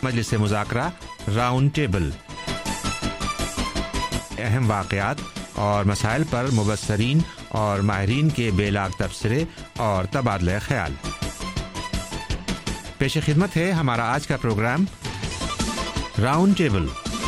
مجلس مذاکرہ round table, اہم واقعات اور مسائل پر مبصرین اور ماہرین کے بے لاگ تبصرے اور تبادلہ خیال۔ پیش خدمت ہے ہمارا آج کا programme round table.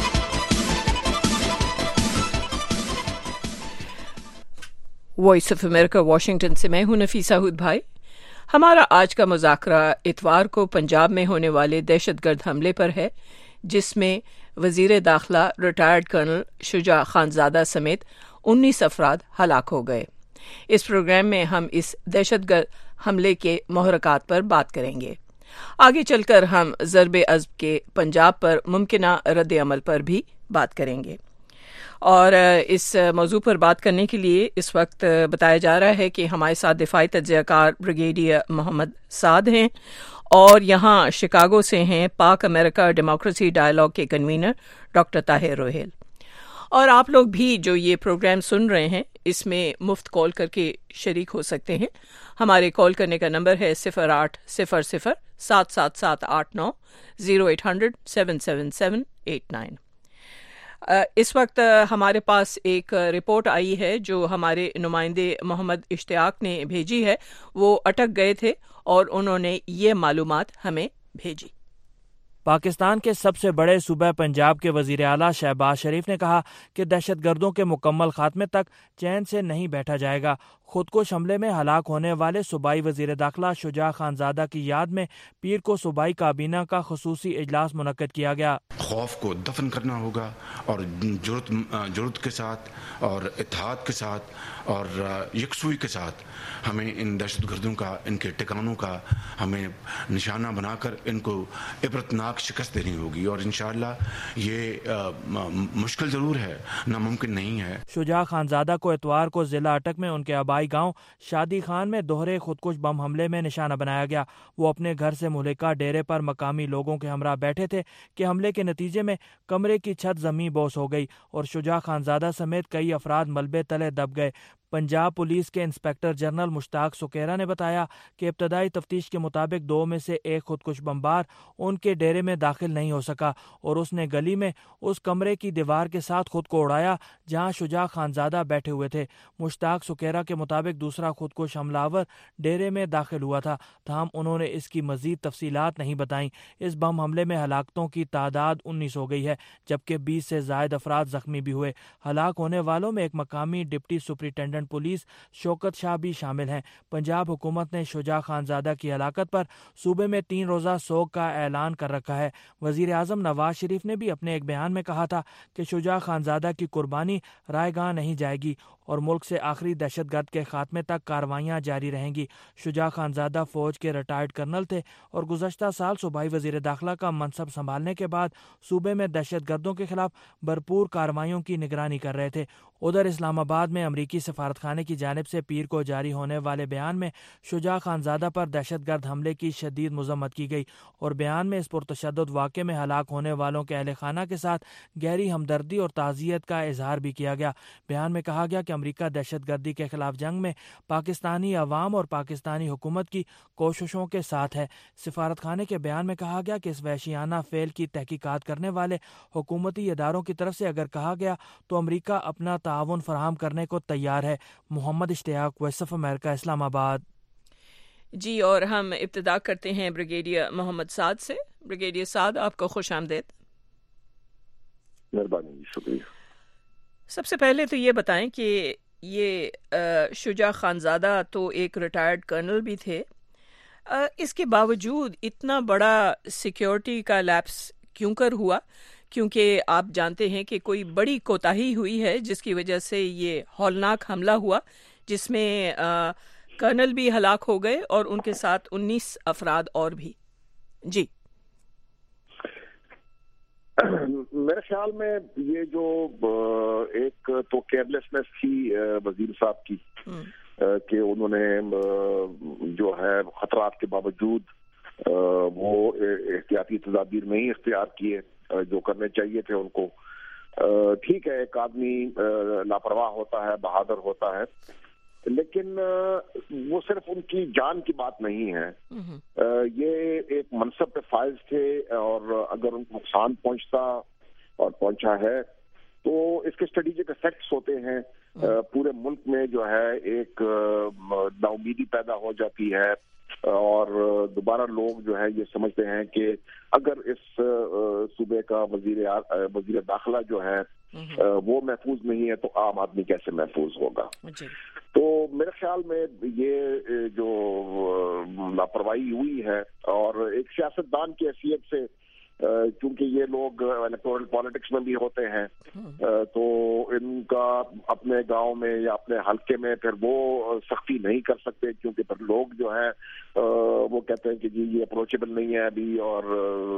Voice of America Washington سے میں ہوں نفیسہ ہود بھائی۔ ہمارا آج کا مذاکرہ اتوار کو پنجاب میں ہونے والے دہشت گرد حملے پر ہے، جس میں وزیر داخلہ ریٹائرڈ کرنل شجاع خانزادہ سمیت 19 افراد ہلاک ہو گئے۔ اس پروگرام میں ہم اس دہشت گرد حملے کے محرکات پر بات کریں گے۔ آگے چل کر ہم ضرب عضب کے پنجاب پر ممکنہ رد عمل پر بھی بات کریں گے، اور اس موضوع پر بات کرنے کے لیے اس وقت بتایا جا رہا ہے کہ ہمارے ساتھ دفاعی تجزیہ کار بریگیڈیئر محمد سعد ہیں، اور یہاں شکاگو سے ہیں پاک امریکہ ڈیموکریسی ڈائیلاگ کے کنوینر ڈاکٹر طاہر روہیل۔ اور آپ لوگ بھی جو یہ پروگرام سن رہے ہیں اس میں مفت کال کر کے شریک ہو سکتے ہیں۔ ہمارے کال کرنے کا نمبر ہے 0800 77789 0800 77789۔ اس وقت ہمارے پاس ایک رپورٹ آئی ہے جو ہمارے نمائندے محمد اشتیاق نے بھیجی ہے۔ وہ اٹک گئے تھے اور انہوں نے یہ معلومات ہمیں بھیجی۔ پاکستان کے سب سے بڑے صوبہ پنجاب کے وزیر اعلیٰ شہباز شریف نے کہا کہ دہشت گردوں کے مکمل خاتمے تک چین سے نہیں بیٹھا جائے گا۔ خودکش حملے میں ہلاک ہونے والے صوبائی وزیر داخلہ شجاع خانزادہ کی یاد میں پیر کو صوبائی کابینہ کا خصوصی اجلاس منعقد کیا گیا۔ خوف کو دفن کرنا ہوگا اور جرأت کے ساتھ اور اتحاد کے ساتھ اور یکسوئی کے ساتھ ہمیں ان دہشت گردوں کا، ان کے ٹھکانوں کا ہمیں نشانہ بنا کر ان کو عبرتناک شکست دینی ہوگی، اور انشاءاللہ یہ مشکل ضرور ہے، ناممکن نہیں ہے۔ شجاع خانزادہ کو اتوار کو ضلع اٹک میں ان کے آبائی گاؤں شادی خان میں دوہرے خودکش بم حملے میں نشانہ بنایا گیا۔ وہ اپنے گھر سے مہلکہ ڈیرے پر مقامی لوگوں کے ہمراہ بیٹھے تھے کہ حملے کے نتیجے میں کمرے کی چھت زمیں بوس ہو گئی اور شجاع خانزادہ سمیت کئی افراد ملبے تلے دب گئے۔ پنجاب پولیس کے انسپکٹر جنرل مشتاق سکیرا نے بتایا کہ ابتدائی تفتیش کے مطابق 2 میں سے ایک خودکش بمبار ان کے ڈیرے میں داخل نہیں ہو سکا اور اس نے گلی میں اس کمرے کی دیوار کے ساتھ خود کو اڑایا جہاں شجاع خانزادہ بیٹھے ہوئے تھے۔ مشتاق سکیرا کے مطابق دوسرا خودکش حملہ آور ڈیرے میں داخل ہوا تھا، تاہم انہوں نے اس کی مزید تفصیلات نہیں بتائیں۔ اس بم حملے میں ہلاکتوں کی تعداد 19 ہو گئی ہے، جبکہ 20 سے زائد افراد زخمی بھی ہوئے۔ ہلاک ہونے والوں میں ایک مقامی deputy superintendent police Shaukat Shah بھی شامل ہیں۔ پنجاب حکومت نے شجاع خانزادہ کی ہلاکت پر صوبے میں 3 روزہ سوگ کا اعلان کر رکھا ہے۔ وزیر اعظم نواز شریف نے بھی اپنے ایک بیان میں کہا تھا کہ شجاع خانزادہ کی قربانی رائے گاہ نہیں جائے گی اور ملک سے آخری دہشت گرد کے خاتمے تک کارروائیاں جاری رہیں گی۔ شجاع خانزادہ فوج کے ریٹائرڈ کرنل تھے اور گزشتہ سال صوبائی وزیر داخلہ کا منصب سنبھالنے کے بعد صوبے میں دہشت گردوں کے خلاف بھرپور کارروائیوں کی نگرانی کر رہے تھے۔ ادھر اسلام آباد میں امریکی سفارتخانے کی جانب سے پیر کو جاری ہونے والے بیان میں شجاع خانزادہ پر دہشت گرد حملے کی شدید مذمت کی گئی اور بیان میں اس پرتشدد واقعے میں ہلاک ہونے والوں کے اہل خانہ کے ساتھ گہری ہمدردی اور تعزیت کا اظہار بھی کیا گیا۔ بیان میں کہا گیا کہ امریکہ دہشت گردی کے خلاف جنگ میں پاکستانی عوام اور پاکستانی حکومت کی کوششوں کے ساتھ ہے۔ سفارت خانے کے بیان میں کہا گیا کہ اس وحشیانہ فعل کی تحقیقات کرنے والے حکومتی اداروں کی طرف سے اگر کہا گیا تو امریکہ اپنا تعاون فراہم کرنے کو تیار ہے۔ محمد اشتیاق، وائس آف امریکہ، اسلام آباد۔ جی، اور ہم ابتدا کرتے ہیں بریگیڈیئر محمد سعد سے۔ بریگیڈیئر سعد، آپ کو خوش آمدید۔ مہربانی، شکریہ۔ سب سے پہلے تو یہ بتائیں کہ یہ شجاع خانزادہ تو ایک ریٹائرڈ کرنل بھی تھے، اس کے باوجود اتنا بڑا سیکیورٹی کا لیپس کیوں کر ہوا؟ کیونکہ آپ جانتے ہیں کہ کوئی بڑی کوتاہی ہوئی ہے جس کی وجہ سے یہ ہولناک حملہ ہوا، جس میں کرنل بھی ہلاک ہو گئے اور ان کے ساتھ 19 افراد اور بھی۔ جی، میرے خیال میں یہ جو ایک تو کیئرلیسنس تھی وزیر صاحب کی کہ انہوں نے جو ہے خطرات کے باوجود وہ احتیاطی تدابیر نہیں اختیار کیے جو کرنے چاہیے تھے ان کو۔ ٹھیک ہے، ایک آدمی لاپرواہ ہوتا ہے، بہادر ہوتا ہے، لیکن وہ صرف ان کی جان کی بات نہیں ہے، یہ ایک منصب پہ فائز تھے، اور اگر ان کو نقصان پہنچتا اور پہنچا ہے تو اس کے اسٹریٹجک افیکٹس ہوتے ہیں. پورے ملک میں جو ہے ایک نا امیدی پیدا ہو جاتی ہے، اور دوبارہ لوگ جو ہے یہ سمجھتے ہیں کہ اگر اس صوبے کا وزیر داخلہ جو ہے وہ محفوظ نہیں ہے تو عام آدمی کیسے محفوظ ہوگا. تو میرے خیال میں یہ جو لاپرواہی ہوئی ہے، اور ایک سیاستدان کی حیثیت سے کیونکہ یہ لوگ الیکٹورل پالیٹکس میں بھی ہوتے ہیں، تو ان کا اپنے گاؤں میں یا اپنے حلقے میں پھر وہ سختی نہیں کر سکتے، کیونکہ پھر لوگ جو ہیں وہ کہتے ہیں کہ جی یہ اپروچیبل نہیں ہے ابھی، اور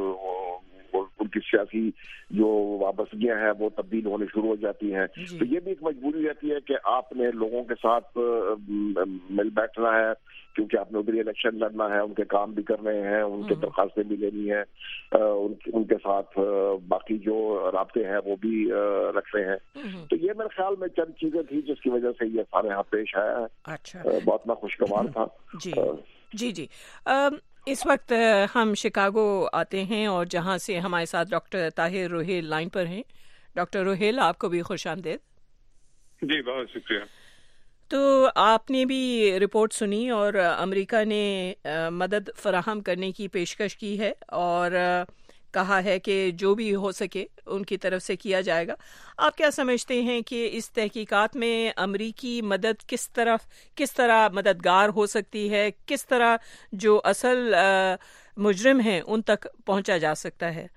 ان کی سیاسی جو وابستگیاں ہیں وہ تبدیل ہونے شروع ہو جاتی ہیں. تو یہ بھی ایک مجبوری رہتی ہے کہ آپ نے لوگوں کے ساتھ مل بیٹھنا ہے، کیونکہ آپ نے ادھر الیکشن لڑنا ہے، ان کے کام بھی کرنے ہیں، ان کے درخواستیں بھی لینی ہیں، ان کے ساتھ باقی جو رابطے ہیں وہ بھی رکھنے ہیں. تو یہ میرے خیال میں چند چیزیں تھی جس کی وجہ سے یہ سارے یہاں پیش آیا ہے. اچھا، بہت ناخوشگوار تھا. جی اس وقت ہم شکاگو آتے ہیں، اور جہاں سے ہمارے ساتھ ڈاکٹر طاہر روہیل لائن پر ہیں. ڈاکٹر روہیل، آپ کو بھی خوش آمدید. جی بہت شکریہ. تو آپ نے بھی رپورٹ سنی، اور امریکہ نے مدد فراہم کرنے کی پیشکش کی ہے، اور کہا ہے کہ جو بھی ہو سکے ان کی طرف سے کیا جائے گا. آپ کیا سمجھتے ہیں کہ اس تحقیقات میں امریکی مدد کس طرح مددگار ہو سکتی ہے؟ کس طرح جو اصل مجرم ہیں ان تک پہنچا جا سکتا ہے؟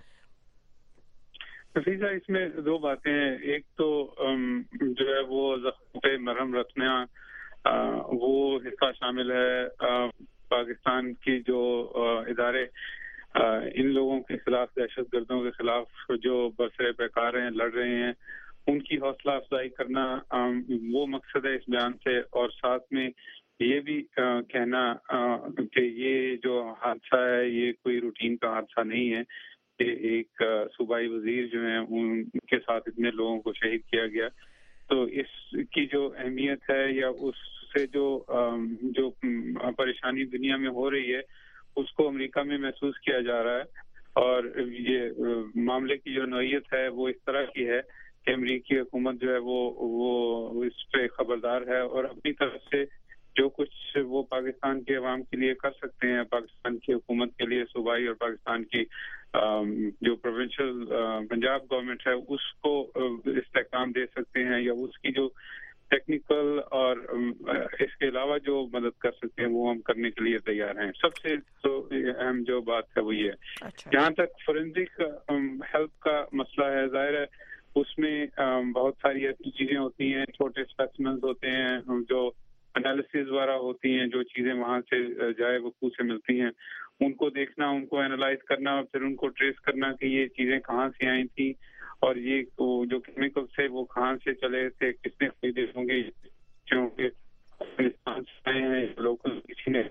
نفیسہ، اس میں دو باتیں ہیں. ایک تو جو ہے وہ زخم پہ مرہم رکھنا، وہ حصہ شامل ہے. پاکستان کی جو ادارے ان لوگوں کے خلاف، دہشت گردوں کے خلاف جو برسر پیکار ہیں، لڑ رہے ہیں، ان کی حوصلہ افزائی کرنا وہ مقصد ہے اس بیان سے. اور ساتھ میں یہ بھی کہنا کہ یہ جو حادثہ ہے یہ کوئی روٹین کا حادثہ نہیں ہے، کہ ایک صوبائی وزیر جو ہیں ان کے ساتھ اتنے لوگوں کو شہید کیا گیا. تو اس کی جو اہمیت ہے، یا اس سے جو پریشانی دنیا میں ہو رہی ہے، اس کو امریکہ میں محسوس کیا جا رہا ہے. اور یہ معاملے کی جو نوعیت ہے وہ اس طرح کی ہے کہ امریکی حکومت جو ہے وہ اس پہ خبردار ہے، اور اپنی طرف سے جو کچھ وہ پاکستان کے عوام کے لیے کر سکتے ہیں، پاکستان کی حکومت کے لیے صوبائی، اور پاکستان کی جو پروونشل پنجاب گورنمنٹ ہے اس کو استحکام دے سکتے ہیں، یا اس کی جو ٹیکنیکل اور اس کے علاوہ جو مدد کر سکتے ہیں وہ ہم کرنے کے لیے تیار ہیں. سب سے تو اہم جو بات ہے وہ یہ ہے. جہاں تک فورینزک ہیلپ کا مسئلہ ہے، ظاہر ہے اس میں بہت ساری ایسی چیزیں ہوتی ہیں، چھوٹے اسپیسیمنز ہوتے ہیں، جو انالیسز وغیرہ ہوتی ہیں، جو چیزیں وہاں سے جائے وقوع سے ملتی ہیں، ان کو دیکھنا، ان کو اینالائز کرنا، اور پھر ان کو ٹریس کرنا کہ یہ چیزیں کہاں سے آئی تھیں، اور یہ جو کیمیکل تھے وہ کہاں سے چلے تھے، کس نے خریدے ہوں گے، کیونکہ افغانستان سے آئے ہیں، لوکل کسی نے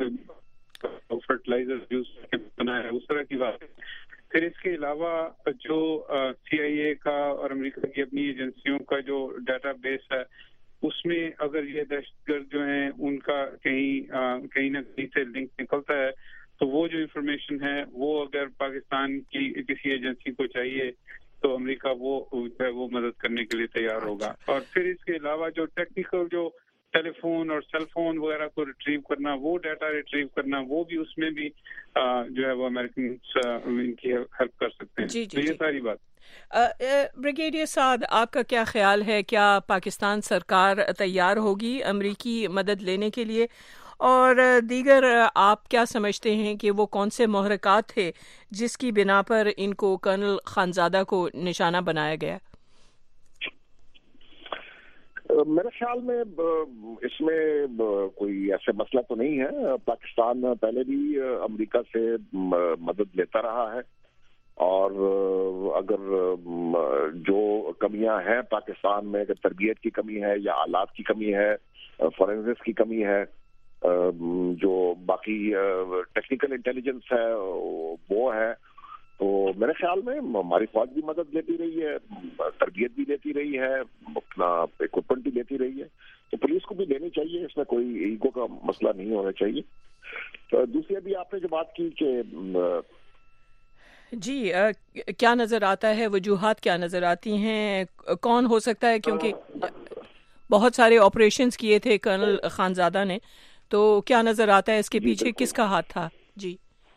فرٹیلائزر یوز کر کے بنایا ہے، اس طرح کی بات ہے. پھر اس کے علاوہ جو سی آئی اے کا اور امریکہ کی اپنی ایجنسیوں کا جو ڈیٹا بیس ہے، اس میں اگر یہ دہشت گرد جو ہیں ان کا کہیں نہ کہیں سے لنک نکلتا ہے، تو وہ جو انفارمیشن ہے وہ اگر پاکستان کی کسی ایجنسی کو چاہیے تو امریکہ وہ مدد کرنے کے لیے تیار ہوگا. اور پھر اس کے علاوہ جو ٹیکنیکل جو ٹیلی فون اور سیل فون وغیرہ کو ریٹریو کرنا، وہ ڈیٹا ریٹریو کرنا، وہ بھی اس میں بھی جو ہے وہ امریکن ان کی ہیلپ کر سکتے ہیں. تو یہ ساری بات. بریگیڈیئر سعد، آپ کا کیا خیال ہے؟ کیا پاکستان سرکار تیار ہوگی امریکی مدد لینے کے لیے؟ اور دیگر آپ کیا سمجھتے ہیں کہ وہ کون سے محرکات تھے جس کی بنا پر ان کو کرنل خانزادہ کو نشانہ بنایا گیا؟ میرے خیال میں اس میں کوئی ایسے مسئلہ تو نہیں ہے. پاکستان پہلے بھی امریکہ سے مدد لیتا رہا ہے، اور اگر جو کمیاں ہیں پاکستان میں، اگر تربیت کی کمی ہے یا آلات کی کمی ہے، فورینزکس کی کمی ہے، جو باقی ٹیکنیکل انٹیلیجنس ہے وہ ہے، تو میرے خیال میں ہماری فوج بھی مدد لیتی رہی ہے, تربیت بھی لیتی رہی ہے, اپنا اکوپمنٹ بھی لیتی رہی ہے, تو پولیس کو بھی لینی چاہیے, اس میں کوئی ایگو کا مسئلہ نہیں ہونا چاہیے. تو دوسری ابھی آپ نے جو بات کی کہ جی کیا نظر آتا ہے, وجوہات کیا نظر آتی ہیں, کون ہو سکتا ہے, کیونکہ بہت سارے آپریشنز کیے تھے کرنل خانزادہ نے, تو کیا نظر آتا ہے اس کے پیچھے کس کا ہاتھ تھا؟ جی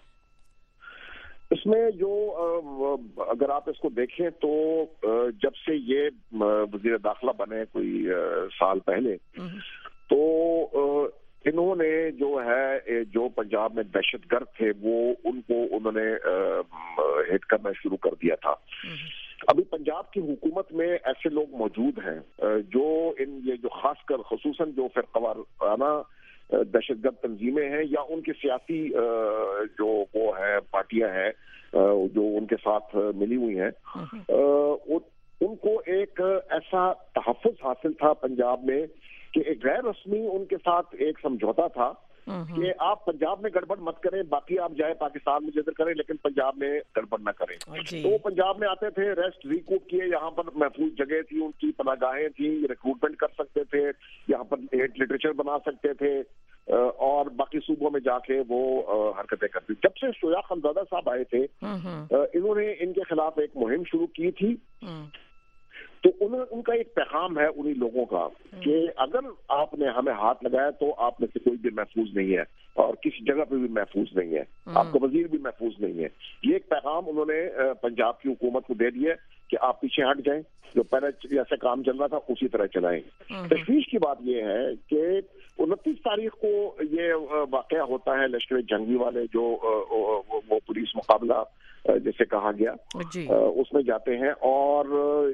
اس میں جو اگر آپ اس کو دیکھیں تو جب سے یہ وزیر داخلہ بنے کوئی سال پہلے, تو انہوں نے جو ہے جو پنجاب میں دہشت گرد تھے وہ ان کو انہوں نے ہٹ کرنا شروع کر دیا تھا. ابھی پنجاب کی حکومت میں ایسے لوگ موجود ہیں جو یہ جو خاص کر خصوصاً جو فرقہ وارانہ دہشت گرد تنظیمیں ہیں یا ان کے سیاسی جو وہ ہیں پارٹیاں ہیں جو ان کے ساتھ ملی ہوئی ہیں, ان کو ایک ایسا تحفظ حاصل تھا پنجاب میں کہ ایک غیر رسمی ان کے ساتھ ایک سمجھوتا تھا کہ آپ پنجاب میں گڑبڑ مت کریں, باقی آپ جائیں پاکستان میں جدھر کریں لیکن پنجاب میں گڑبڑ نہ کریں. تو وہ پنجاب میں آتے تھے, ریسٹ ریکروٹ کیے, یہاں پر محفوظ جگہ تھی, ان کی پناہ گاہیں تھیں, ریکروٹمنٹ کر سکتے تھے, یہاں پر لٹریچر بنا سکتے تھے, اور باقی صوبوں میں جا کے وہ حرکتیں کرتی. جب سے شجاع خانزادہ صاحب آئے تھے انہوں نے ان کے خلاف ایک مہم شروع کی تھی. تو ان کا ایک پیغام ہے انہی لوگوں کا کہ اگر آپ نے ہمیں ہاتھ لگایا تو آپ میں سے کوئی بھی محفوظ نہیں ہے اور کسی جگہ پہ بھی محفوظ نہیں ہے, آپ کا وزیر بھی محفوظ نہیں ہے. یہ ایک پیغام انہوں نے پنجاب کی حکومت کو دے دیا کہ آپ پیچھے ہٹ جائیں, جو پہلے جیسے کام چل رہا تھا اسی طرح چلائیں. تشویش کی بات یہ ہے کہ 29 تاریخ کو یہ واقعہ ہوتا ہے لشکر جنگی والے جو وہ پولیس مقابلہ جیسے کہا گیا اس میں جاتے ہیں, اور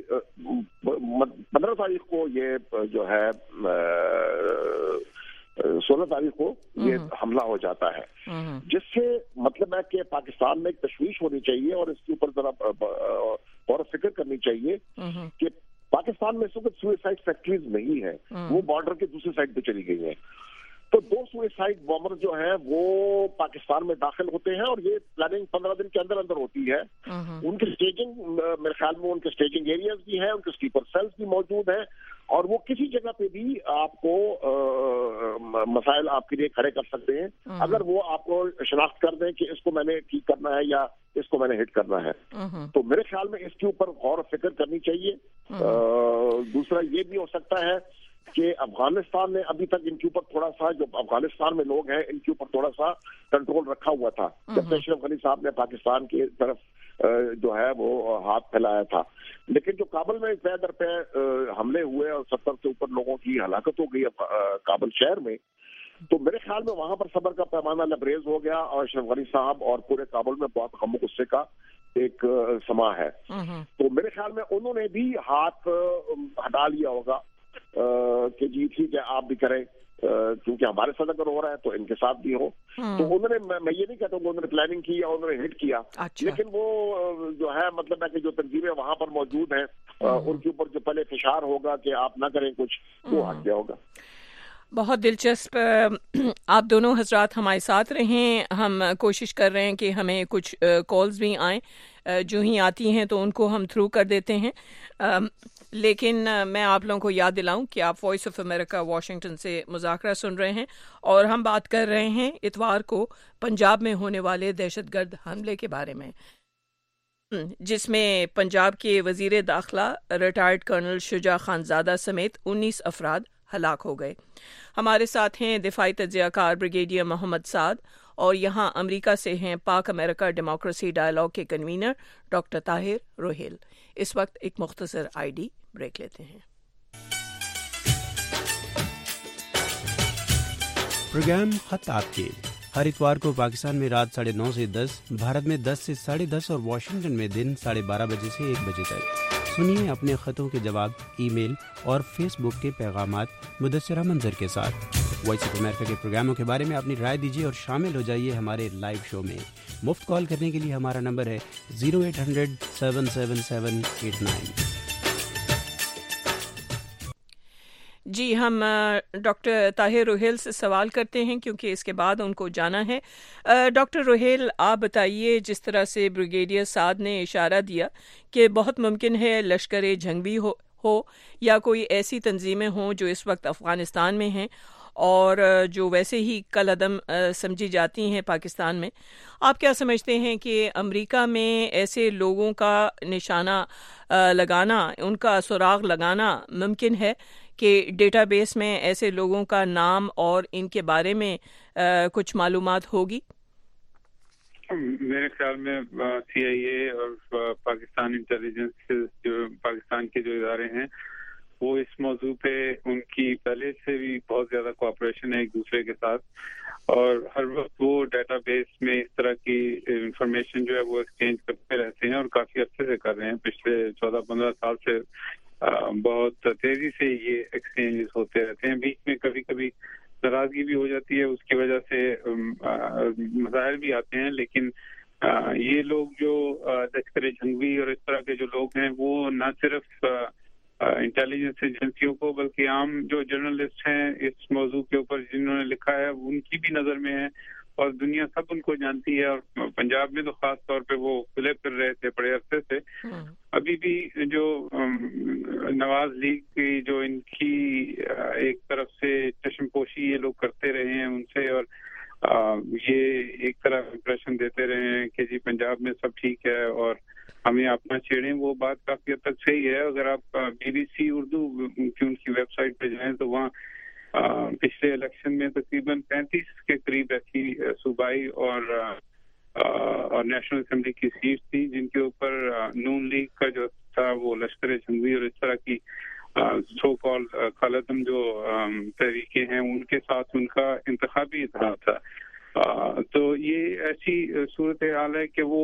15 تاریخ کو یہ جو ہے 16 تاریخ کو یہ حملہ ہو جاتا ہے, جس سے مطلب ہے کہ پاکستان میں ایک تشویش ہونی چاہیے اور اس کے اوپر ذرا غور و فکر کرنی چاہیے کہ پاکستان میں اس وقت سوئسائڈ فیکٹریز نہیں ہے, وہ بارڈر کے دوسری سائڈ پہ چلی گئی ہیں. تو 2 سوئسائڈ بامر جو ہیں وہ پاکستان میں داخل ہوتے ہیں اور یہ پلاننگ 15 دن کے اندر اندر ہوتی ہے. ان کی اسٹیجنگ میرے خیال میں ان کے اسٹیجنگ ایریاز بھی ہیں, ان کے سلیپر سیلز بھی موجود ہیں, اور وہ کسی جگہ پہ بھی آپ کو مسائل آپ کے لیے کھڑے کر سکتے ہیں اگر وہ آپ کو شناخت کر دیں کہ اس کو میں نے ٹھیک کرنا ہے یا اس کو میں نے ہٹ کرنا ہے. تو میرے خیال میں اس کے اوپر غور و فکر کرنی چاہیے. دوسرا یہ بھی ہو سکتا ہے کہ افغانستان نے ابھی تک ان کے اوپر تھوڑا سا, جو افغانستان میں لوگ ہیں ان کے اوپر تھوڑا سا کنٹرول رکھا ہوا تھا جب سے اشرف غنی صاحب نے پاکستان کی طرف جو ہے وہ ہاتھ پھیلایا تھا. لیکن جو کابل میں پے در پہ حملے ہوئے اور 70 سے اوپر لوگوں کی ہلاکت ہو گئی کابل شہر میں, تو میرے خیال میں وہاں پر صبر کا پیمانہ لبریز ہو گیا اور اشرف غنی صاحب اور پورے کابل میں بہت غم و غصے کا ایک سما ہے. تو میرے خیال میں انہوں نے بھی ہاتھ ہٹا لیا ہوگا کہ جی ٹھیک ہے آپ بھی کریں, کیونکہ ہمارے ساتھ اگر ہو رہا ہے تو ان کے ساتھ بھی ہو. تو انہوں نے, میں یہ نہیں کہتا ہوں کہ انہوں نے پلاننگ کی یا انہوں نے ہٹ کیا, لیکن وہ جو ہے مطلب ہے کہ جو تنظیمیں وہاں پر موجود ہیں ان کے اوپر جو پہلے فشار ہوگا کہ آپ نہ کریں کچھ, وہ ہٹ گیا ہوگا. بہت دلچسپ. آپ دونوں حضرات ہمارے ساتھ رہیں. ہم کوشش کر رہے ہیں کہ ہمیں کچھ کالز بھی آئیں, جو ہی آتی ہیں تو ان کو ہم تھرو کر دیتے ہیں. لیکن میں آپ لوگوں کو یاد دلاؤں کہ آپ وائس آف امریکہ واشنگٹن سے مذاکرہ سن رہے ہیں اور ہم بات کر رہے ہیں اتوار کو پنجاب میں ہونے والے دہشت گرد حملے کے بارے میں, جس میں پنجاب کے وزیر داخلہ ریٹائرڈ کرنل شجاع خانزادہ سمیت 19 افراد ہلاک ہو گئے. ہمارے ساتھ ہیں دفاعی تجزیہ کار بریگیڈیئر محمد سعد, اور یہاں امریکہ سے ہیں پاک امریکہ ڈیموکریسی ڈائیلاگ کے کنوینر ڈاکٹر طاہر روہیل. اس وقت ایک مختصر ID بریک لیتے ہیں. پروگرام خط آپ کے ہر اتوار کو پاکستان میں رات 9:30 سے 10, بھارت میں 10 سے 10:30 اور واشنگٹن میں دن 12:30 بجے سے 1 بجے تک. سنیے اپنے خطوں کے جواب ای میل اور فیس بک کے پیغامات مدثرہ منظر کے ساتھ. وائس آف امریکہ کے پروگراموں کے بارے میں اپنی رائے دیجیے اور شامل ہو جائیے ہمارے لائیو شو میں. مفت کال کرنے کے لیے ہمارا نمبر ہے 0800-777-89. جی، ہم ڈاکٹر طاہر روہیل سے سوال کرتے ہیں کیونکہ اس کے بعد ان کو جانا ہے۔ ڈاکٹر روہیل، آپ بتائیے، جس طرح سے بریگیڈیئر سعد نے اشارہ دیا کہ بہت ممکن ہے لشکر جنگی ہو یا کوئی ایسی تنظیمیں ہوں جو اس وقت افغانستان میں ہیں اور جو ویسے ہی کل عدم سمجھی جاتی ہیں پاکستان میں، آپ کیا سمجھتے ہیں کہ امریکہ میں ایسے لوگوں کا نشانہ لگانا، ان کا سراغ لگانا ممکن ہے کہ ڈیٹا بیس میں ایسے لوگوں کا نام اور ان کے بارے میں کچھ معلومات ہوگی؟ میرے خیال میں سی آئی اے اور پاکستان انٹیلیجنس جو پاکستان کے جو ادارے ہیں وہ اس موضوع پہ ان کی پہلے سے بھی بہت زیادہ کوآپریشن ہے ایک دوسرے کے ساتھ، اور ہر وقت وہ ڈیٹا بیس میں اس طرح کی انفارمیشن جو ہے وہ ایکسچینج کرتے رہتے ہیں اور کافی عرصے سے کر رہے ہیں۔ پچھلے 14-15 سال سے بہت تیزی سے یہ ایکسچینجز ہوتے رہتے ہیں۔ بیچ میں کبھی کبھی ناراضگی بھی ہو جاتی ہے، اس کی وجہ سے مسائل بھی آتے ہیں، لیکن یہ لوگ جو لشکر جنگی اور اس طرح کے جو لوگ ہیں وہ نہ صرف انٹیلیجنس ایجنسیوں کو بلکہ عام جو جرنلسٹ ہیں اس موضوع کے اوپر جنہوں نے لکھا ہے ان کی بھی نظر میں ہے، اور دنیا سب ان کو جانتی ہے، اور پنجاب میں تو خاص طور پہ وہ کھلے پھر رہے تھے بڑے عرصے سے۔ ابھی بھی جو نواز لیگ کی جو ان کی ایک طرف سے چشم پوشی یہ لوگ کرتے رہے ہیں ان سے، اور یہ ایک طرح امپریشن دیتے رہے ہیں کہ جی پنجاب میں سب ٹھیک ہے اور ہمیں اپنا چھیڑیں، وہ بات کافی حد تک صحیح ہے۔ اگر آپ BBC اردو کی ان کی ویب سائٹ پہ جائیں تو وہاں پچھلے الیکشن میں تقریباً 35 کے قریب ایسی صوبائی اور نیشنل اسمبلی کی سیٹ تھی جن کے اوپر نون لیگ کا جو تھا وہ لشکر جنگی اور اس طرح کی سو کال خالدم جو تحریکیں ہیں ان کے ساتھ ان کا انتخابی اتحاد تھا۔ تو یہ ایسی صورتحال ہے کہ وہ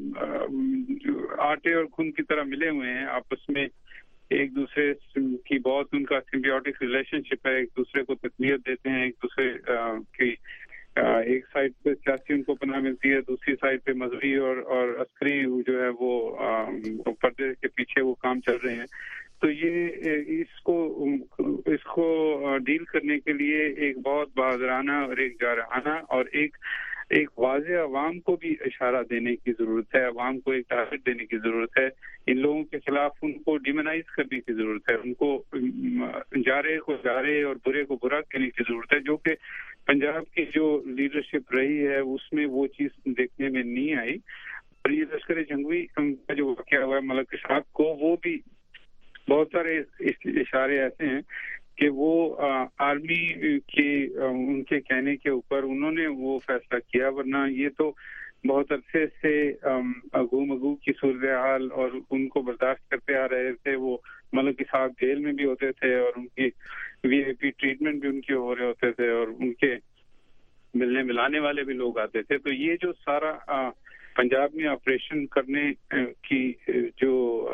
آٹے اور خون کی طرح ملے ہوئے ہیں آپس میں، ایک دوسرے کی بہت ان کا سمبیوٹک ریلیشن شپ ہے، ایک دوسرے کو تقویت دیتے ہیں، ایک دوسرے کی ایک سائڈ پہ سیاسی ان کو پناہ ملتی ہے، دوسری سائڈ پہ مذہبی اور عسکری جو ہے وہ پردے کے پیچھے وہ کام چل رہے ہیں۔ تو یہ اس کو ڈیل کرنے کے لیے ایک بہت بہادرانہ اور ایک جارحانہ اور ایک واضح عوام کو بھی اشارہ دینے کی ضرورت ہے، عوام کو ایک ٹارگٹ دینے کی ضرورت ہے، ان لوگوں کے خلاف ان کو ڈیمونائز کرنے کی ضرورت ہے، ان کو جارے کو جارے اور برے کو برا کہنے کی ضرورت ہے، جو کہ پنجاب کی جو لیڈرشپ رہی ہے اس میں وہ چیز دیکھنے میں نہیں آئی۔ اور یہ لشکر جنگی کا جو واقعہ ہوا ہے ملک اشفاق کو، وہ بھی بہت سارے اشارے ایسے ہیں کہ وہ آرمی کے ان کے کہنے کے اوپر انہوں نے وہ فیصلہ کیا، ورنہ یہ تو بہت عرصے سے اگو مگو کی صورتحال اور ان کو برداشت کرتے آ رہے تھے۔ وہ ملک اسحاق جیل میں بھی ہوتے تھے اور ان کی VIP ٹریٹمنٹ بھی ان کے ہو رہے ہوتے تھے اور ان کے ملنے ملانے والے بھی لوگ آتے تھے۔ تو یہ جو سارا پنجاب میں آپریشن کرنے کی جو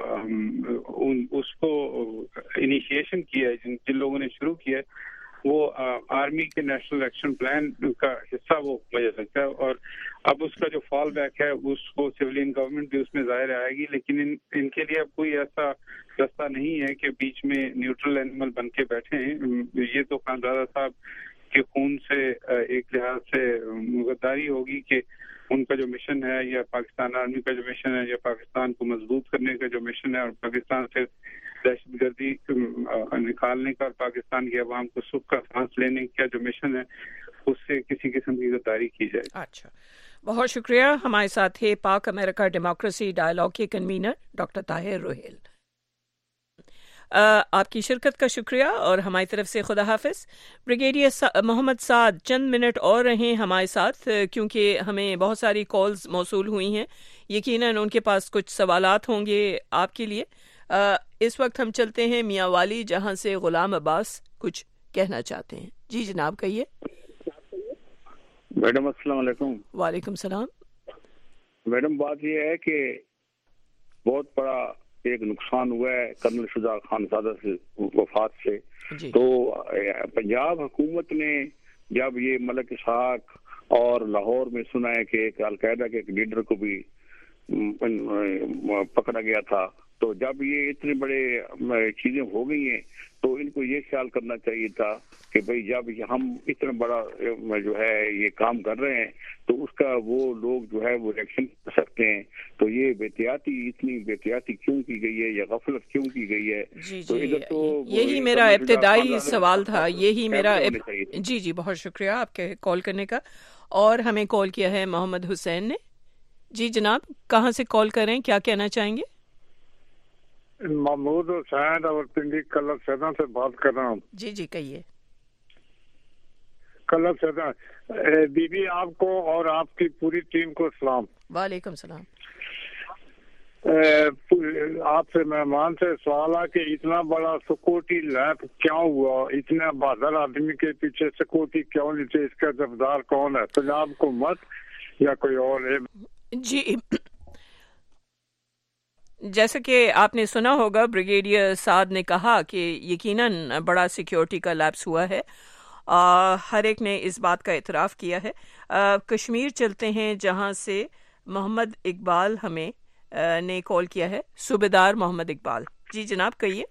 اس کو انیشیشن کیا ہے، جن لوگوں نے شروع کیا ہے، وہ آرمی کے نیشنل ایکشن پلان کا حصہ وہ مجھے لگتا ہے، اور اب اس کا جو فال بیک ہے اس کو سویلین گورنمنٹ بھی اس میں ظاہر آئے گی، لیکن ان کے لیے اب کوئی ایسا رستہ نہیں ہے کہ بیچ میں نیوٹرل اینیمل بن کے بیٹھے ہیں۔ یہ تو خانزادہ صاحب کے خون سے ایک لحاظ سے غداری ہوگی کہ ان کا جو مشن ہے یا پاکستان آرمی کا جو مشن ہے یا پاکستان کو مضبوط کرنے کا جو مشن ہے اور پاکستان سے دہشت گردی نکالنے کا اور پاکستان کی عوام کو سکھ کا سانس لینے کا جو مشن ہے اس سے کسی قسم کی غداری کی جائے۔ اچھا، بہت شکریہ۔ ہمارے ساتھ ہے پاک امریکہ ڈیموکریسی ڈائلاگ کے کنوینر ڈاکٹر طاہر روہیل۔ آپ کی شرکت کا شکریہ اور ہماری طرف سے خدا حافظ۔ بریگیڈیئر محمد سعد چند منٹ اور رہیں ہمارے ساتھ کیونکہ ہمیں بہت ساری کالز موصول ہوئی ہیں، یقیناً ان کے پاس کچھ سوالات ہوں گے آپ کے لیے۔ اس وقت ہم چلتے ہیں میاں والی جہاں سے غلام عباس کچھ کہنا چاہتے ہیں۔ جی جناب کہیے۔ میڈم السلام علیکم۔ وعلیکم السلام۔ میڈم بات یہ ہے کہ بہت بڑا ایک نقصان ہوا ہے کرنل شجاع خان زادہ سے وفات سے، تو پنجاب حکومت نے جب یہ ملک اسحاق اور لاہور میں سنا ہے کہ ایک القاعدہ کے ایک لیڈر کو بھی پکڑا گیا تھا تو جب یہ اتنے بڑے چیزیں ہو گئی ہیں تو ان کو یہ خیال کرنا چاہیے تھا کہ بھئی جب ہم اتنا بڑا جو ہے یہ کام کر رہے ہیں تو اس کا وہ لوگ جو ہے وہ ریئیکشن کر سکتے ہیں. تو یہ اتنی بے کیوں کی گئی ہے یا غفلت کیوں کی گئی ہے؟ تو ادھر تو یہی میرا ابتدائی سوال تھا، یہی میرا جی بہت شکریہ آپ کے کال کرنے کا. اور ہمیں کال کیا ہے محمد حسین نے. جی جناب، کہاں سے کال کر رہے ہیں، کیا کہنا چاہیں گے؟ محمود حسین اور پنڈی کلب سیدا سے بات کر رہا ہوں. جی کہیے. کلب سیدا بی بی، آپ کو اور آپ کی پوری ٹیم کو سلام. وعلیکم السلام. آپ سے مہمان سے سوال ہے کہ اتنا بڑا سکیورٹی لیب کیوں ہوا؟ اتنے بہادر آدمی کے پیچھے سکیورٹی کیوں نہیں تھے؟ اس کا ذمہ کون ہے، پنجاب حکومت یا کوئی اور ہے؟ جی، جیسا کہ آپ نے سنا ہوگا بریگیڈیئر سعد نے کہا کہ یقیناً بڑا سیکیورٹی کا لیپس ہوا ہے. ہر ایک نے اس بات کا اعتراف کیا ہے. کشمیر چلتے ہیں جہاں سے محمد اقبال ہمیں نے کال کیا ہے. صوبیدار محمد اقبال. جی جناب کہیے.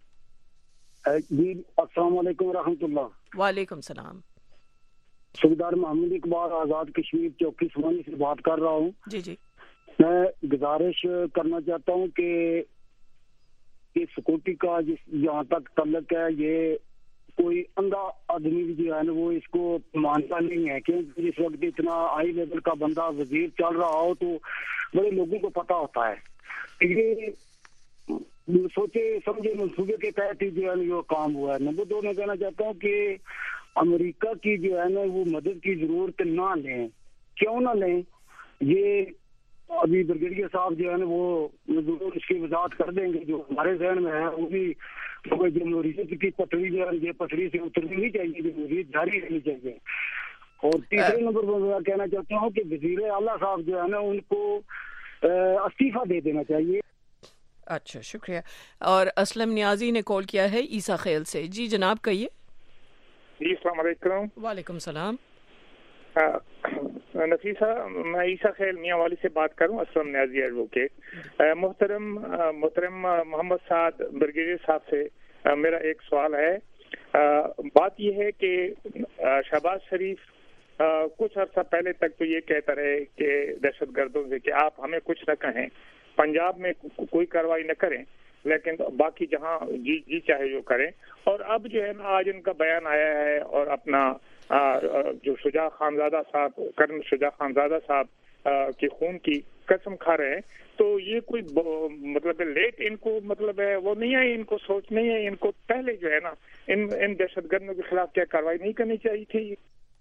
جی السلام علیکم ورحمۃ اللہ. وعلیکم السلام. صوبیدار محمد اقبال آزاد کشمیر چوکی سوانی سے بات کر رہا ہوں. جی میں گزارش کرنا چاہتا ہوں کہ سکیورٹی کا جہاں تک تعلق ہے، یہ کوئی اندھا آدمی جو ہے نا وہ اس کو مانتا نہیں ہے، کیونکہ جس وقت اتنا ہائی لیول کا بندہ وزیر چل رہا ہو تو بڑے لوگوں کو پتا ہوتا ہے. یہ سوچے سمجھے منصوبے کے تحت ہی جو ہے یہ کام ہوا ہے. نمبر 2 میں کہنا چاہتا ہوں کہ امریکہ کی جو ہے نا وہ مدد کی ضرورت نہ لیں. کیوں نہ لیں؟ یہ ابھی بریگیڈیئر صاحب جو ہے نا وہ ضرور اس کی وضاحت کر دیں گے. جو ہمارے ذہن میں ہے وہ بھی جمہوریت کی پٹری جو ہے یہ پٹری سے اترنی نہیں چاہیے، جمہوریت جاری رہنی چاہیے. اور تیسرے نمبر پر میں کہنا چاہتا ہوں کہ وزیر اعلیٰ صاحب جو ہے نا ان کو استعفیٰ دے دینا چاہیے. اچھا شکریہ. اور اسلم نیازی نے کال کیا ہے عیسیٰ خیل سے. جی جناب کہیے. جی السلام علیکم. وعلیکم السلام. نفیسہ، میں عیسیٰ خیل میاں والی سے بات کروں. اسلم نیازی ایڈوکیٹ. محترم محمد سعد بریگیڈیئر صاحب سے میرا ایک سوال ہے. بات یہ ہے کہ شہباز شریف کچھ عرصہ پہلے تک تو یہ کہتا رہے کہ دہشت گردوں سے کہ آپ ہمیں کچھ نہ کہیں، پنجاب میں کوئی کارروائی نہ کریں، لیکن باقی جہاں جی چاہے جو کریں. اور اب جو ہے نا آج ان کا بیان آیا ہے اور اپنا جو شجاع خانزادہ صاحب، کرنل شجاع خانزادہ صاحب کے خون کی قسم کھا رہے ہیں. تو یہ کوئی مطلب لیٹ ان کو مطلب ہے وہ نہیں ہے، ان کو سوچ نہیں ہے، ان کو پہلے جو ہے نا ان دہشت گردوں کے خلاف کیا کارروائی نہیں کرنی چاہیے تھی؟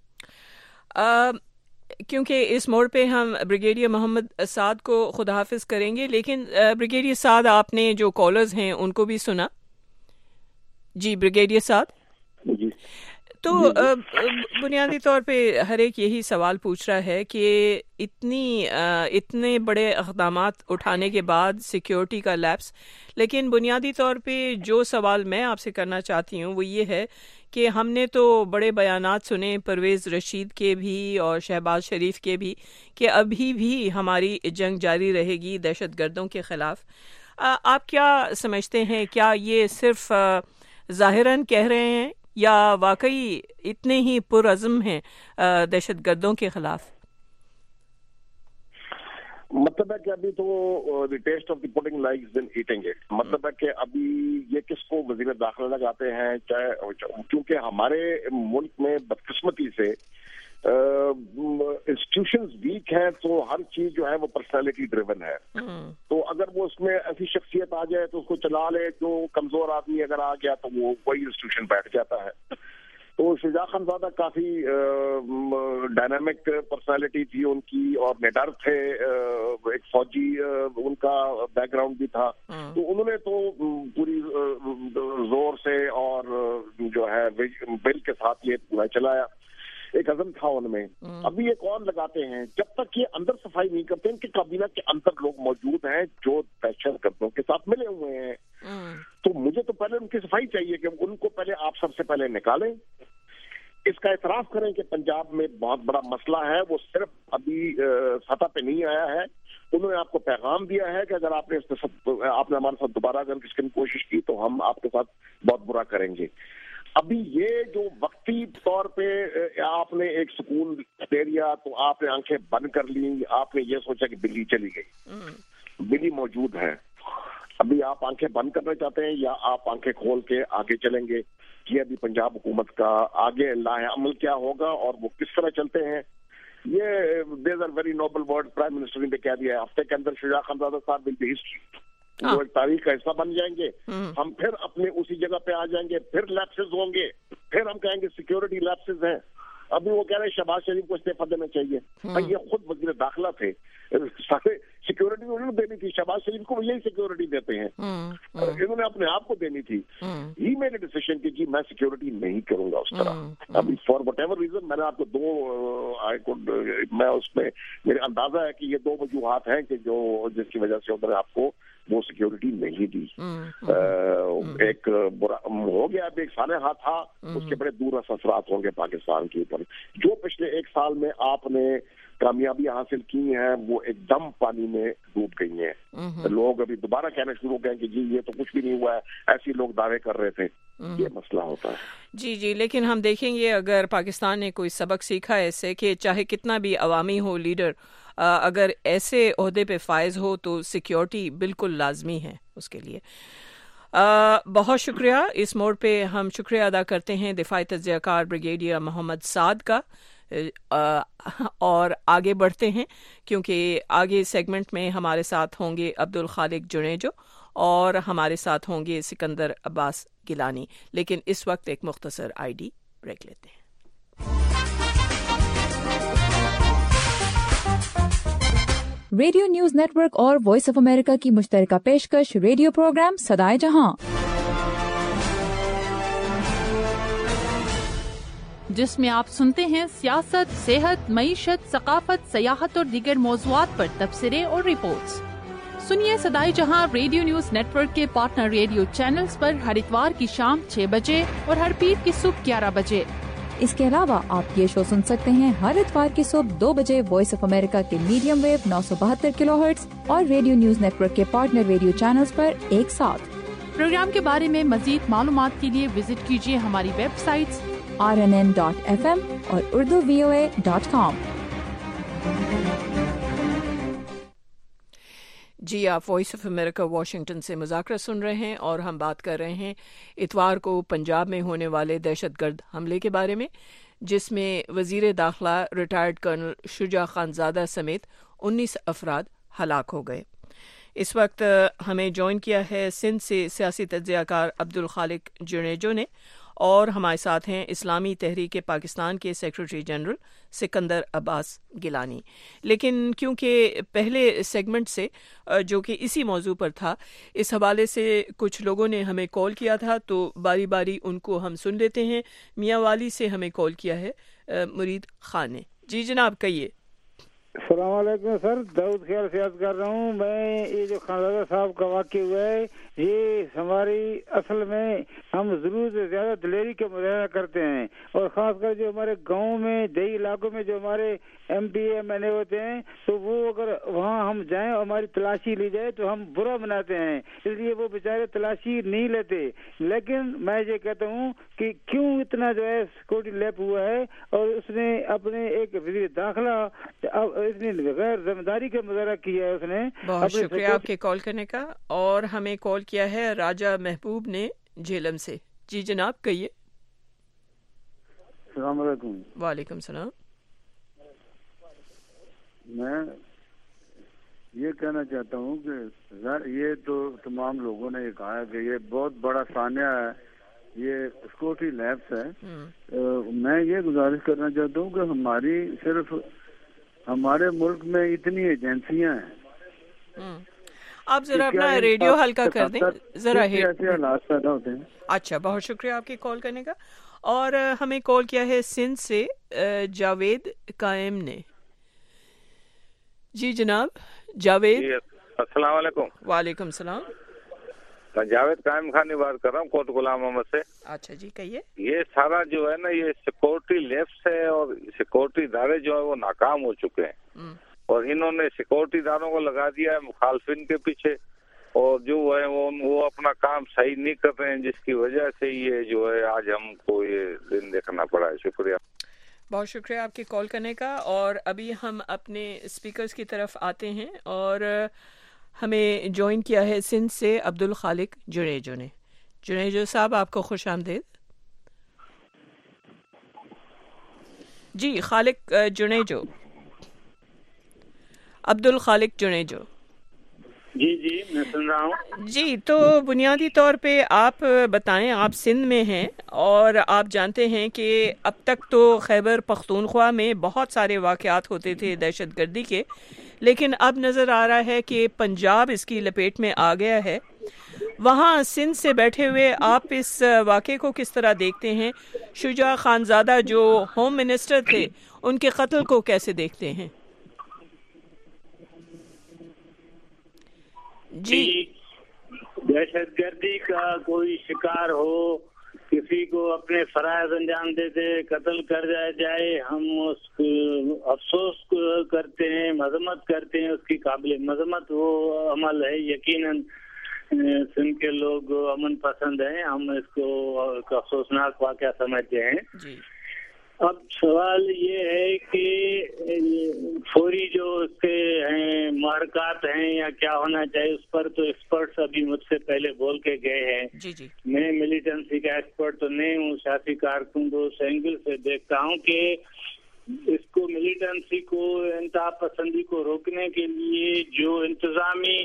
کیونکہ اس موڑ پہ ہم بریگیڈیئر محمد سعد کو خدا حافظ کریں گے، لیکن بریگیڈیئر سعد آپ نے جو کالرز ہیں ان کو بھی سنا. جی بریگیڈیئر سعد. جی تو بنیادی طور پہ ہر ایک یہی سوال پوچھ رہا ہے کہ اتنے بڑے اقدامات اٹھانے کے بعد سیکیورٹی کا لیپس، لیکن بنیادی طور پہ جو سوال میں آپ سے کرنا چاہتی ہوں وہ یہ ہے کہ ہم نے تو بڑے بیانات سنے پرویز رشید کے بھی اور شہباز شریف کے بھی کہ ابھی بھی ہماری جنگ جاری رہے گی دہشت گردوں کے خلاف. آپ کیا سمجھتے ہیں، کیا یہ صرف ظاہراً کہہ رہے ہیں یا واقعی اتنے ہی پرعزم ہیں دہشت گردوں کے خلاف؟ مطلب ہے کہ ابھی تو the test of the pudding lies in eating it. مطلب ہے کہ ابھی یہ کس کو وزیر داخلہ لگاتے ہیں، چاہے کیونکہ ہمارے ملک میں بدقسمتی سے انسٹیٹیوشنز ویک ہیں تو ہر چیز جو ہے وہ پرسنالٹی ڈریون ہے. تو اگر وہ اس میں ایسی شخصیت آ جائے تو اس کو چلا لے، جو کمزور آدمی اگر آ گیا تو وہ وہی انسٹیٹیوشن بیٹھ جاتا ہے. تو شجاع خانزادہ کافی ڈائنامک پرسنالٹی تھی ان کی، اور نڈر تھے، ایک فوجی ان کا بیک گراؤنڈ بھی تھا. تو انہوں نے تو پوری زور سے اور جو ہے بل کے ساتھ یہ پورا چلایا. ایک عزم تھا ان میں. ابھی ایک اور لگاتے ہیں، جب تک یہ اندر صفائی نہیں کرتے، ان کے کابینہ کے اندر لوگ موجود ہیں جو دہشت گردوں کے ساتھ ملے ہوئے ہیں. تو مجھے تو پہلے ان کی صفائی چاہیے کہ ان کو پہلے آپ سب سے پہلے نکالیں. اس کا اعتراف کریں کہ پنجاب میں بہت بڑا مسئلہ ہے, وہ صرف ابھی سطح پہ نہیں آیا ہے. انہوں نے آپ کو پیغام دیا ہے کہ اگر آپ نے ہمارے ساتھ دوبارہ اگر کسی کی کوشش کی تو ہم آپ کے ساتھ بہت برا کریں گے. ابھی یہ جو وقتی طور پہ آپ نے ایک سکون دے دیا تو آپ نے آنکھیں بند کر لی, آپ نے یہ سوچا کہ بلی چلی گئی. بلی موجود ہے. ابھی آپ آنکھیں بند کرنا چاہتے ہیں یا آپ آنکھیں کھول کے آگے چلیں گے؟ یہ ابھی پنجاب حکومت کا آگے لاہ عمل کیا ہوگا اور وہ کس طرح چلتے ہیں. یہ these are very noble word. Prime minister نے کہہ دیا ہے ہفتے کے اندر شجاع خانزادہ صاحب ول بی ہسٹری, وہ ایک تاریخ کا حصہ بن جائیں گے. ہم پھر اپنے اسی جگہ پہ آ جائیں گے, پھر لیپسز ہوں گے, پھر ہم کہیں گے سیکیورٹی لیپسز ہیں. ابھی وہ کہہ رہے ہیں شہباز شریف کو استعفیٰ دینا چاہیے. یہ خود وزیر داخلہ تھے, سارے سیکیورٹی انہوں نے دینی تھی, شہباز شریف کو یہی سیکیورٹی دیتے ہیں, انہوں نے اپنے آپ کو دینی تھی. ہی میڈ اے ڈیسیژن کہ جی میں سیکیورٹی نہیں کروں گا اس طرح. ابھی فار وٹ ایور ریزن میں نے آپ کو میں اس میں میرے اندازہ ہے کہ یہ دو وجوہات ہیں کہ جس کی وجہ سے انہوں نے آپ کو وہ سیکیورٹی نہیں دی. ایک برا ہو گیا, اب ایک سانحہ تھا, اس کے بڑے دور اثرات ہوں گے پاکستان کے اوپر. جو پچھلے ایک سال میں آپ نے کامیابی حاصل کی ہیں وہ ایک دم پانی میں ڈوب گئی ہیں. لوگ ابھی دوبارہ کہنا شروع ہو گئے کہ جی یہ تو کچھ بھی نہیں ہوا ہے, ایسے لوگ دعوے کر رہے تھے. یہ مسئلہ ہوتا ہے. جی لیکن ہم دیکھیں گے اگر پاکستان نے کوئی سبق سیکھا ایسے کہ چاہے کتنا بھی عوامی ہو لیڈر, اگر ایسے عہدے پہ فائز ہو تو سیکیورٹی بالکل لازمی ہے اس کے لیے. بہت شکریہ. اس موڑ پہ ہم شکریہ ادا کرتے ہیں دفاعی تجزیہ کار بریگیڈیئر محمد سعد کا, اور آگے بڑھتے ہیں کیونکہ آگے سیگمنٹ میں ہمارے ساتھ ہوں گے عبدالخالق جنیجو اور ہمارے ساتھ ہوں گے سکندر عباس گیلانی. لیکن اس وقت ایک مختصر آئی ڈی بریک لیتے ہیں. ریڈیو نیوز نیٹ ورک اور وائس آف امریکہ کی مشترکہ پیشکش ریڈیو پروگرام صدائے جہاں, جس میں آپ سنتے ہیں سیاست, صحت, معیشت, ثقافت, سیاحت اور دیگر موضوعات پر تبصرے اور رپورٹس. سنیے Sada-e Jahan radio news network کے پارٹنر ریڈیو چینلز پر ہر اتوار کی شام 6 بجے اور ہر پیر کی صبح 11 بجے. اس کے علاوہ آپ یہ شو سن سکتے ہیں ہر اتوار کی صبح 2 بجے وائس آف امریکہ کے میڈیم ویو 972 کلو ہرٹز اور ریڈیو نیوز نیٹ ورک کے پارٹنر ریڈیو چینلز پر ایک ساتھ. پروگرام کے بارے میں مزید معلومات کے لیے وزٹ کیجیے ہماری ویب سائٹس rnn.fm اور urduvoa.com. جی آپ وائس آف امریکہ واشنگٹن سے مذاکرہ سن رہے ہیں اور ہم بات کر رہے ہیں اتوار کو پنجاب میں ہونے والے دہشت گرد حملے کے بارے میں, جس میں وزیر داخلہ ریٹائرڈ کرنل شجاع خانزادہ سمیت 19 افراد ہلاک ہو گئے. اس وقت ہمیں جوائن کیا ہے سندھ سے سیاسی تجزیہ کار عبدالخالق جنیجو نے, اور ہمارے ساتھ ہیں اسلامی تحریک پاکستان کے سیکرٹری جنرل سکندر عباس گیلانی. لیکن کیونکہ پہلے سیگمنٹ سے جو کہ اسی موضوع پر تھا, اس حوالے سے کچھ لوگوں نے ہمیں کال کیا تھا تو باری باری ان کو ہم سن لیتے ہیں. میاں والی سے ہمیں کال کیا ہے مرید خان نے. جی جناب کہیے. السلام علیکم سر, داؤد خیال سے یاد کر رہا ہوں. میں یہ جو خانزادہ صاحب کا واقعہ ہوا ہے یہ ہماری اصل میں ہم ضرور سے زیادہ دلیری کا مظاہرہ کرتے ہیں, اور خاص کر جو ہمارے گاؤں میں دیہی علاقوں میں جو ہمارے M P M N A ہوتے ہیں تو وہ اگر وہاں ہم جائیں اور ہماری تلاشی لی جائے تو ہم برا مناتے ہیں, اس لیے وہ بیچارے تلاشی نہیں لیتے. لیکن میں یہ کہتا ہوں کہ کیوں اتنا جو ہے سیکورٹی لیپ ہوا ہے, اور اس نے اپنے ایک وزیر داخلہ اتنی غیر ذمہ داری کا مظاہرہ کیا ہے. اس نے بہت شکریہ آپ کے کال کرنے کا. اور ہمیں کال کیا ہے راجہ محبوب نے جھیلم سے. جی جناب کہیے. السلام علیکم. وعلیکم السلام. میں یہ کہنا چاہتا ہوں کہ یہ تو تمام لوگوں نے یہ کہا کہ یہ بہت بڑا سانحہ ہے, یہ سیکورٹی لیبس ہے. میں یہ گزارش کرنا چاہتا ہوں کہ ہماری صرف ہمارے ملک میں اتنی ایجنسیاں ہیں. آپ ذرا اپنا ریڈیو ہلکا کر دیں ذرا. ایسے حالات پیدا ہوتے ہیں. اچھا بہت شکریہ آپ کے کال کرنے کا. اور ہمیں کال کیا ہے سندھ سے جاوید قائم نے. جی جناب جاوید. السلام علیکم. وعلیکم السلام. میں جاوید قائم خان بات کر رہا ہوں کوٹ غلام محمد سے. اچھا جی کہیے. یہ سارا جو ہے نا یہ سیکورٹی لیپس ہے اور سیکورٹی ادارے جو ہے وہ ناکام ہو چکے ہیں اور انہوں نے سیکورٹی اداروں کو لگا دیا ہے مخالفین کے پیچھے اور جو ہے وہ اپنا کام صحیح نہیں کر رہے ہیں جس کی وجہ سے یہ جو ہے آج ہم کو یہ دن دیکھنا پڑا ہے. شکریہ. بہت شکریہ آپ کی کال کرنے کا. اور ابھی ہم اپنے اسپیکرز کی طرف آتے ہیں اور ہمیں جوائن کیا ہے سندھ سے عبدالخالق جنیجو نے. جنیجو صاحب آپ کو خوش آمدید. جی خالق جنیجو, عبدالخالق جنیجو. جی جی میں سن رہا ہوں. جی تو بنیادی طور پہ آپ بتائیں, آپ سندھ میں ہیں اور آپ جانتے ہیں کہ اب تک تو خیبر پختونخوا میں بہت سارے واقعات ہوتے تھے دہشت گردی کے, لیکن اب نظر آ رہا ہے کہ پنجاب اس کی لپیٹ میں آ گیا ہے. وہاں سندھ سے بیٹھے ہوئے آپ اس واقعے کو کس طرح دیکھتے ہیں؟ شجاع خانزادہ جو ہوم منسٹر تھے ان کے قتل کو کیسے دیکھتے ہیں؟ جی دہشت گردی کا کوئی شکار ہو, کسی کو اپنے فرائض انجام دیتے قتل کر جائے, ہم اس کو افسوس کرتے ہیں, مذمت کرتے ہیں. اس کی قابل مذمت وہ عمل ہے. یقیناً سندھ کے لوگ امن پسند ہیں, ہم اس کو افسوسناک واقعہ سمجھتے ہیں. اب سوال یہ ہے کہ فوری جو اس کے ہیں محرکات ہیں یا کیا ہونا چاہیے اس پر تو ایکسپرٹس ابھی مجھ سے پہلے بول کے گئے ہیں. میں ملیٹنسی کا ایکسپرٹ تو نہیں ہوں, سیاسی کارکن کو اس اینگل سے دیکھتا ہوں کہ اس کو ملیٹنسی کو انتہا پسندی کو روکنے کے لیے جو انتظامی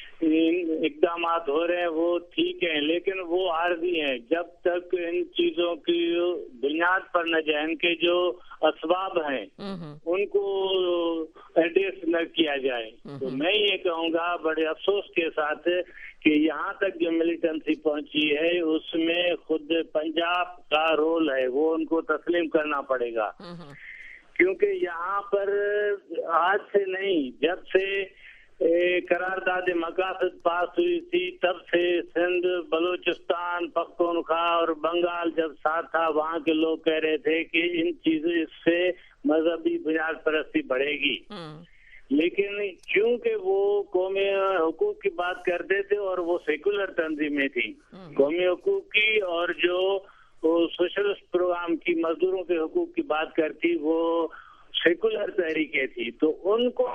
اقدامات ہو رہے ہیں وہ ٹھیک ہیں, لیکن وہ عارضی ہیں. جب تک ان چیزوں کی بنیاد پر نہ جائے, ان کے جو اسباب ہیں ان کو ایڈریس نہ کیا جائے, تو میں یہ کہوں گا بڑے افسوس کے ساتھ کہ یہاں تک جو ملیٹنسی پہنچی ہے اس میں خود پنجاب کا رول ہے, وہ ان کو تسلیم کرنا پڑے گا. کیونکہ یہاں پر آج سے نہیں, جب سے قرارداد مقاصد پاس ہوئی تھی تب سے سندھ, بلوچستان, پختونخوا اور بنگال جب ساتھ تھا وہاں کے لوگ کہہ رہے تھے کہ ان چیزوں سے مذہبی بنیاد پرستی بڑھے گی. لیکن چونکہ وہ قومی حقوق کی بات کرتے تھے اور وہ سیکولر تنظیمیں تھیں, قومی حقوق کی, اور جو سوشلسٹ پروگرام کی مزدوروں کے حقوق کی بات کرتی وہ سیکولر تحریکیں تھی, تو ان کو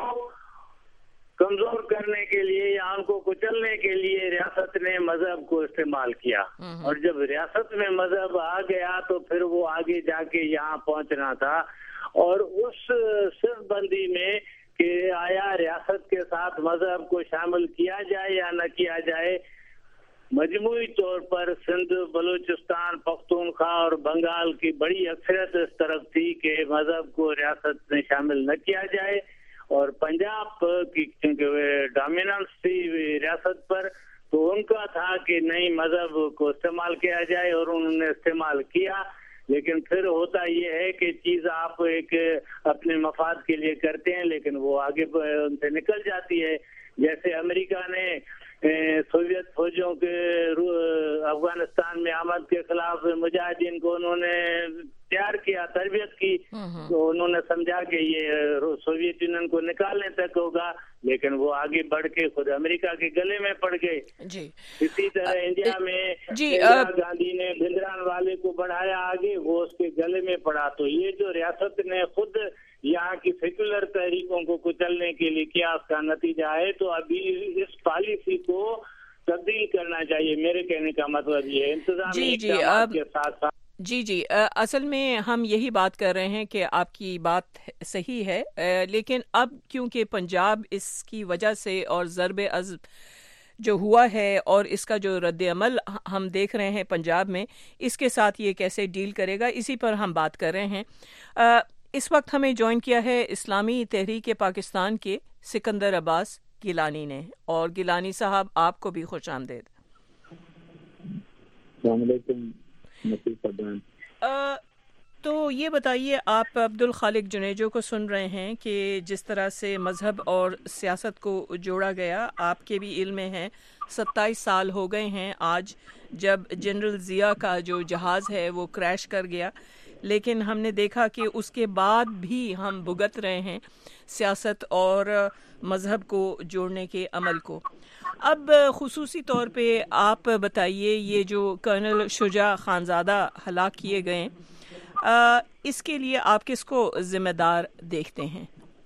کمزور کرنے کے لیے یا ان کو کچلنے کے لیے ریاست نے مذہب کو استعمال کیا, اور جب ریاست میں مذہب آ گیا تو پھر وہ آگے جا کے یہاں پہنچنا تھا. اور اس صف بندی میں کہ آیا ریاست کے ساتھ مذہب کو شامل کیا جائے یا نہ کیا جائے, مجموعی طور پر سندھ, بلوچستان, پختونخوا اور بنگال کی بڑی اکثریت اس طرف تھی کہ مذہب کو ریاست میں شامل نہ کیا جائے, اور پنجاب کی چونکہ ڈومیننس تھی ریاست پر تو ان کا تھا کہ نہیں مذہب کو استعمال کیا جائے, اور انہوں نے استعمال کیا. لیکن پھر ہوتا یہ ہے کہ چیز آپ ایک اپنے مفاد کے لیے کرتے ہیں لیکن وہ آگے ان سے نکل جاتی ہے. جیسے امریکہ نے سوویت فوجوں کے افغانستان میں آمد کے خلاف مجاہدین کو انہوں نے تیار کیا, تربیت کی, تو انہوں نے سمجھا کہ یہ سوویت یونین کو نکالنے تک ہوگا, لیکن وہ آگے بڑھ کے خود امریکہ کے گلے میں پڑ گئے. اسی طرح انڈیا میں اندرا گاندھی نے بھندران والے کو بڑھایا آگے, وہ اس کے گلے میں پڑا. تو یہ جو ریاست نے خود یہاں کی سیکولر تحریکوں کو کچلنے کے لیے کیا, اس کا نتیجہ ہے. تو ابھی اس پالیسی کو تبدیل کرنا چاہیے. میرے کہنے کا مطلب یہ ہے انتظامی اقدامات کے ساتھ ساتھ. جی اصل میں ہم یہی بات کر رہے ہیں کہ آپ کی بات صحیح ہے, لیکن اب کیونکہ پنجاب اس کی وجہ سے اور ضرب عضب جو ہوا ہے اور اس کا جو رد عمل ہم دیکھ رہے ہیں پنجاب میں, اس کے ساتھ یہ کیسے ڈیل کرے گا, اسی پر ہم بات کر رہے ہیں. اس وقت ہمیں جوائن کیا ہے اسلامی تحریک پاکستان کے سکندر عباس گیلانی نے, اور گیلانی صاحب آپ کو بھی خوش آمدید. السلام علیکم. تو یہ بتائیے، آپ عبدالخالق جنیجو کو سن رہے ہیں کہ جس طرح سے مذہب اور سیاست کو جوڑا گیا، آپ کے بھی علم میں ہیں 27 سال ہو گئے ہیں آج جب جنرل ضیاء کا جو جہاز ہے وہ کریش کر گیا، لیکن ہم نے دیکھا کہ اس کے بعد بھی ہم بھگت رہے ہیں سیاست اور مذہب کو جوڑنے کے عمل کو۔ اب خصوصی طور پہ آپ بتائیے، یہ جو کرنل شجاع خانزادہ ہلاک کیے گئے، اس کے لیے آپ کس کو ذمہ دار دیکھتے ہیں؟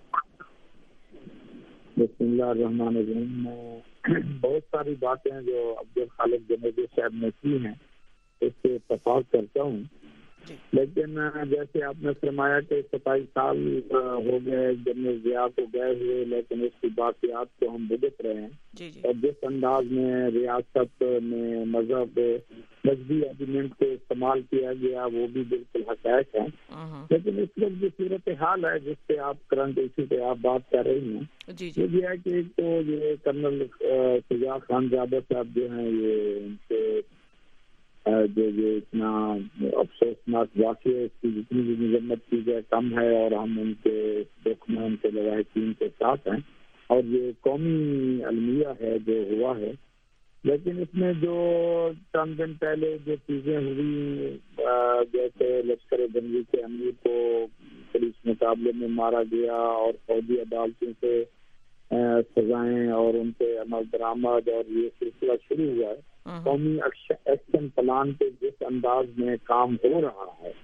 بسم اللہ الرحمن الرحیم۔ بہت ساری باتیں جو عبدالخالق جنیجو صاحب نے کی ہیں اس سے اتفاق کرتا ہوں، لیکن جیسے آپ نے فرمایا کہ 27 سال ہو گئے جنرل ضیاء کو گئے ہوئے، لیکن اس کی باقیات کو ہم بھگت رہے ہیں، اور جس انداز میں ریاست میں مذہب مذہبی ایلیمنٹ کو استعمال کیا گیا وہ بھی بالکل حقائق ہے۔ لیکن اس وقت جو صورتحال ہے جس پہ آپ کرنٹ ایشو پہ آپ بات کر رہی ہیں، یہ ہے کہ ایک تو یہ کرنل شجاع خانزادہ صاحب جو ہیں، یہ ان سے جو یہ اتنا افسوسناک واقعہ، اس کی جتنی بھی مذمت کی جائے کم ہے، اور ہم ان کے دکھ میں ان کے لواحقین کے ساتھ ہیں، اور یہ قومی المیہ ہے جو ہوا ہے۔ لیکن اس میں جو چند دن پہلے جو چیزیں ہوئی، جیسے لشکر گنجی کے امیر کو پولیس مقابلے میں مارا گیا، اور فوجی عدالتوں سے سزائیں اور ان پہ عمل درآمد، اور یہ سلسلہ شروع ہوا ہے۔ قومی ایکشن پلان پہ جس انداز میں کام ہو رہا ہے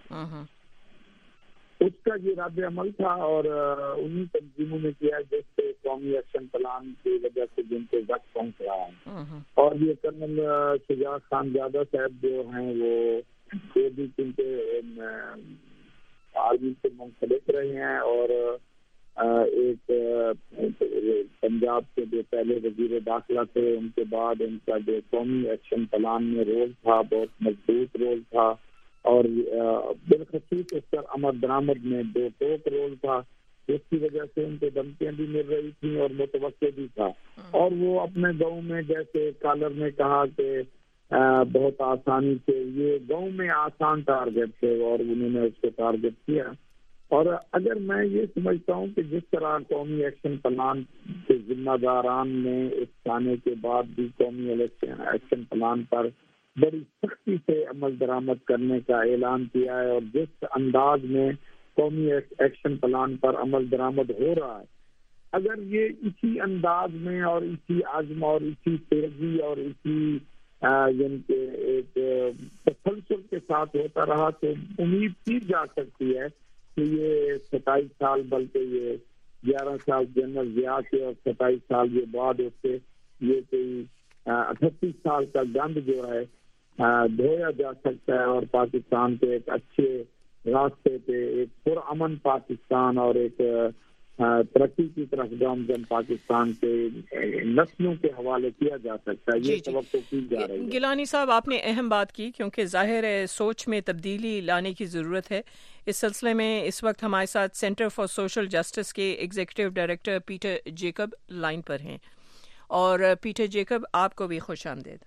اس کا یہ رد عمل تھا، اور انہی تنظیموں نے کیا جس سے قومی ایکشن پلان کی وجہ سے جن کو وقت پہنچ رہا ہے۔ اور یہ کرنل شجاع خانزادہ صاحب جو ہیں وہ بھی چونکہ آرمی سے منسلک رہے ہیں، اور ایک پنجاب کے جو پہلے وزیر داخلہ تھے، ان کے بعد ان کا جو قومی ایکشن پلان میں رول تھا بہت مضبوط رول تھا، اور بالخصوص اس پر عمل درآمد میں 2 ٹوک رول تھا، جس کی وجہ سے ان کو دھمکیاں بھی مل رہی تھیں اور متوقع بھی تھا۔ اور وہ اپنے گاؤں میں، جیسے کالر نے کہا کہ بہت آسانی سے، یہ گاؤں میں آسان ٹارگٹ تھے اور انہوں نے اس کو ٹارگٹ کیا۔ اور اگر میں یہ سمجھتا ہوں کہ جس طرح قومی ایکشن پلان کے ذمہ داران نے اس تھانے کے بعد بھی قومی ایکشن پلان پر بڑی سختی سے عمل درآمد کرنے کا اعلان کیا ہے، اور جس انداز میں قومی ایکشن پلان پر عمل درآمد ہو رہا ہے، اگر یہ اسی انداز میں اور اسی عزم اور اسی تیزی اور اسی یعنی کہ ایک تسلسل کے ساتھ ہوتا رہا تو امید کی جا سکتی ہے کہ یہ 27 سال بلکہ یہ 11 سال جنرل ضیاء کے اور 27 سال یہ بعد اس سے یہ کوئی 38 سال کا گند جو ہے دھویا جا سکتا ہے، اور پاکستان کے ایک اچھے راستے پہ ایک پرامن پاکستان اور ایک ترقی کی طرف گامزن پاکستان کے نسلوں کے حوالے کیا جا سکتا ہے۔ یہ توقع کی جا رہی ہے۔ گیلانی صاحب، آپ نے اہم بات کی، کیونکہ ظاہر ہے سوچ میں تبدیلی لانے کی ضرورت ہے۔ اس سلسلے میں اس وقت ہمارے ساتھ سینٹر فار سوشل جسٹس کے executive director Peter Jacob line پر ہیں، اور پیٹر جیکب آپ کو بھی خوش آمدید۔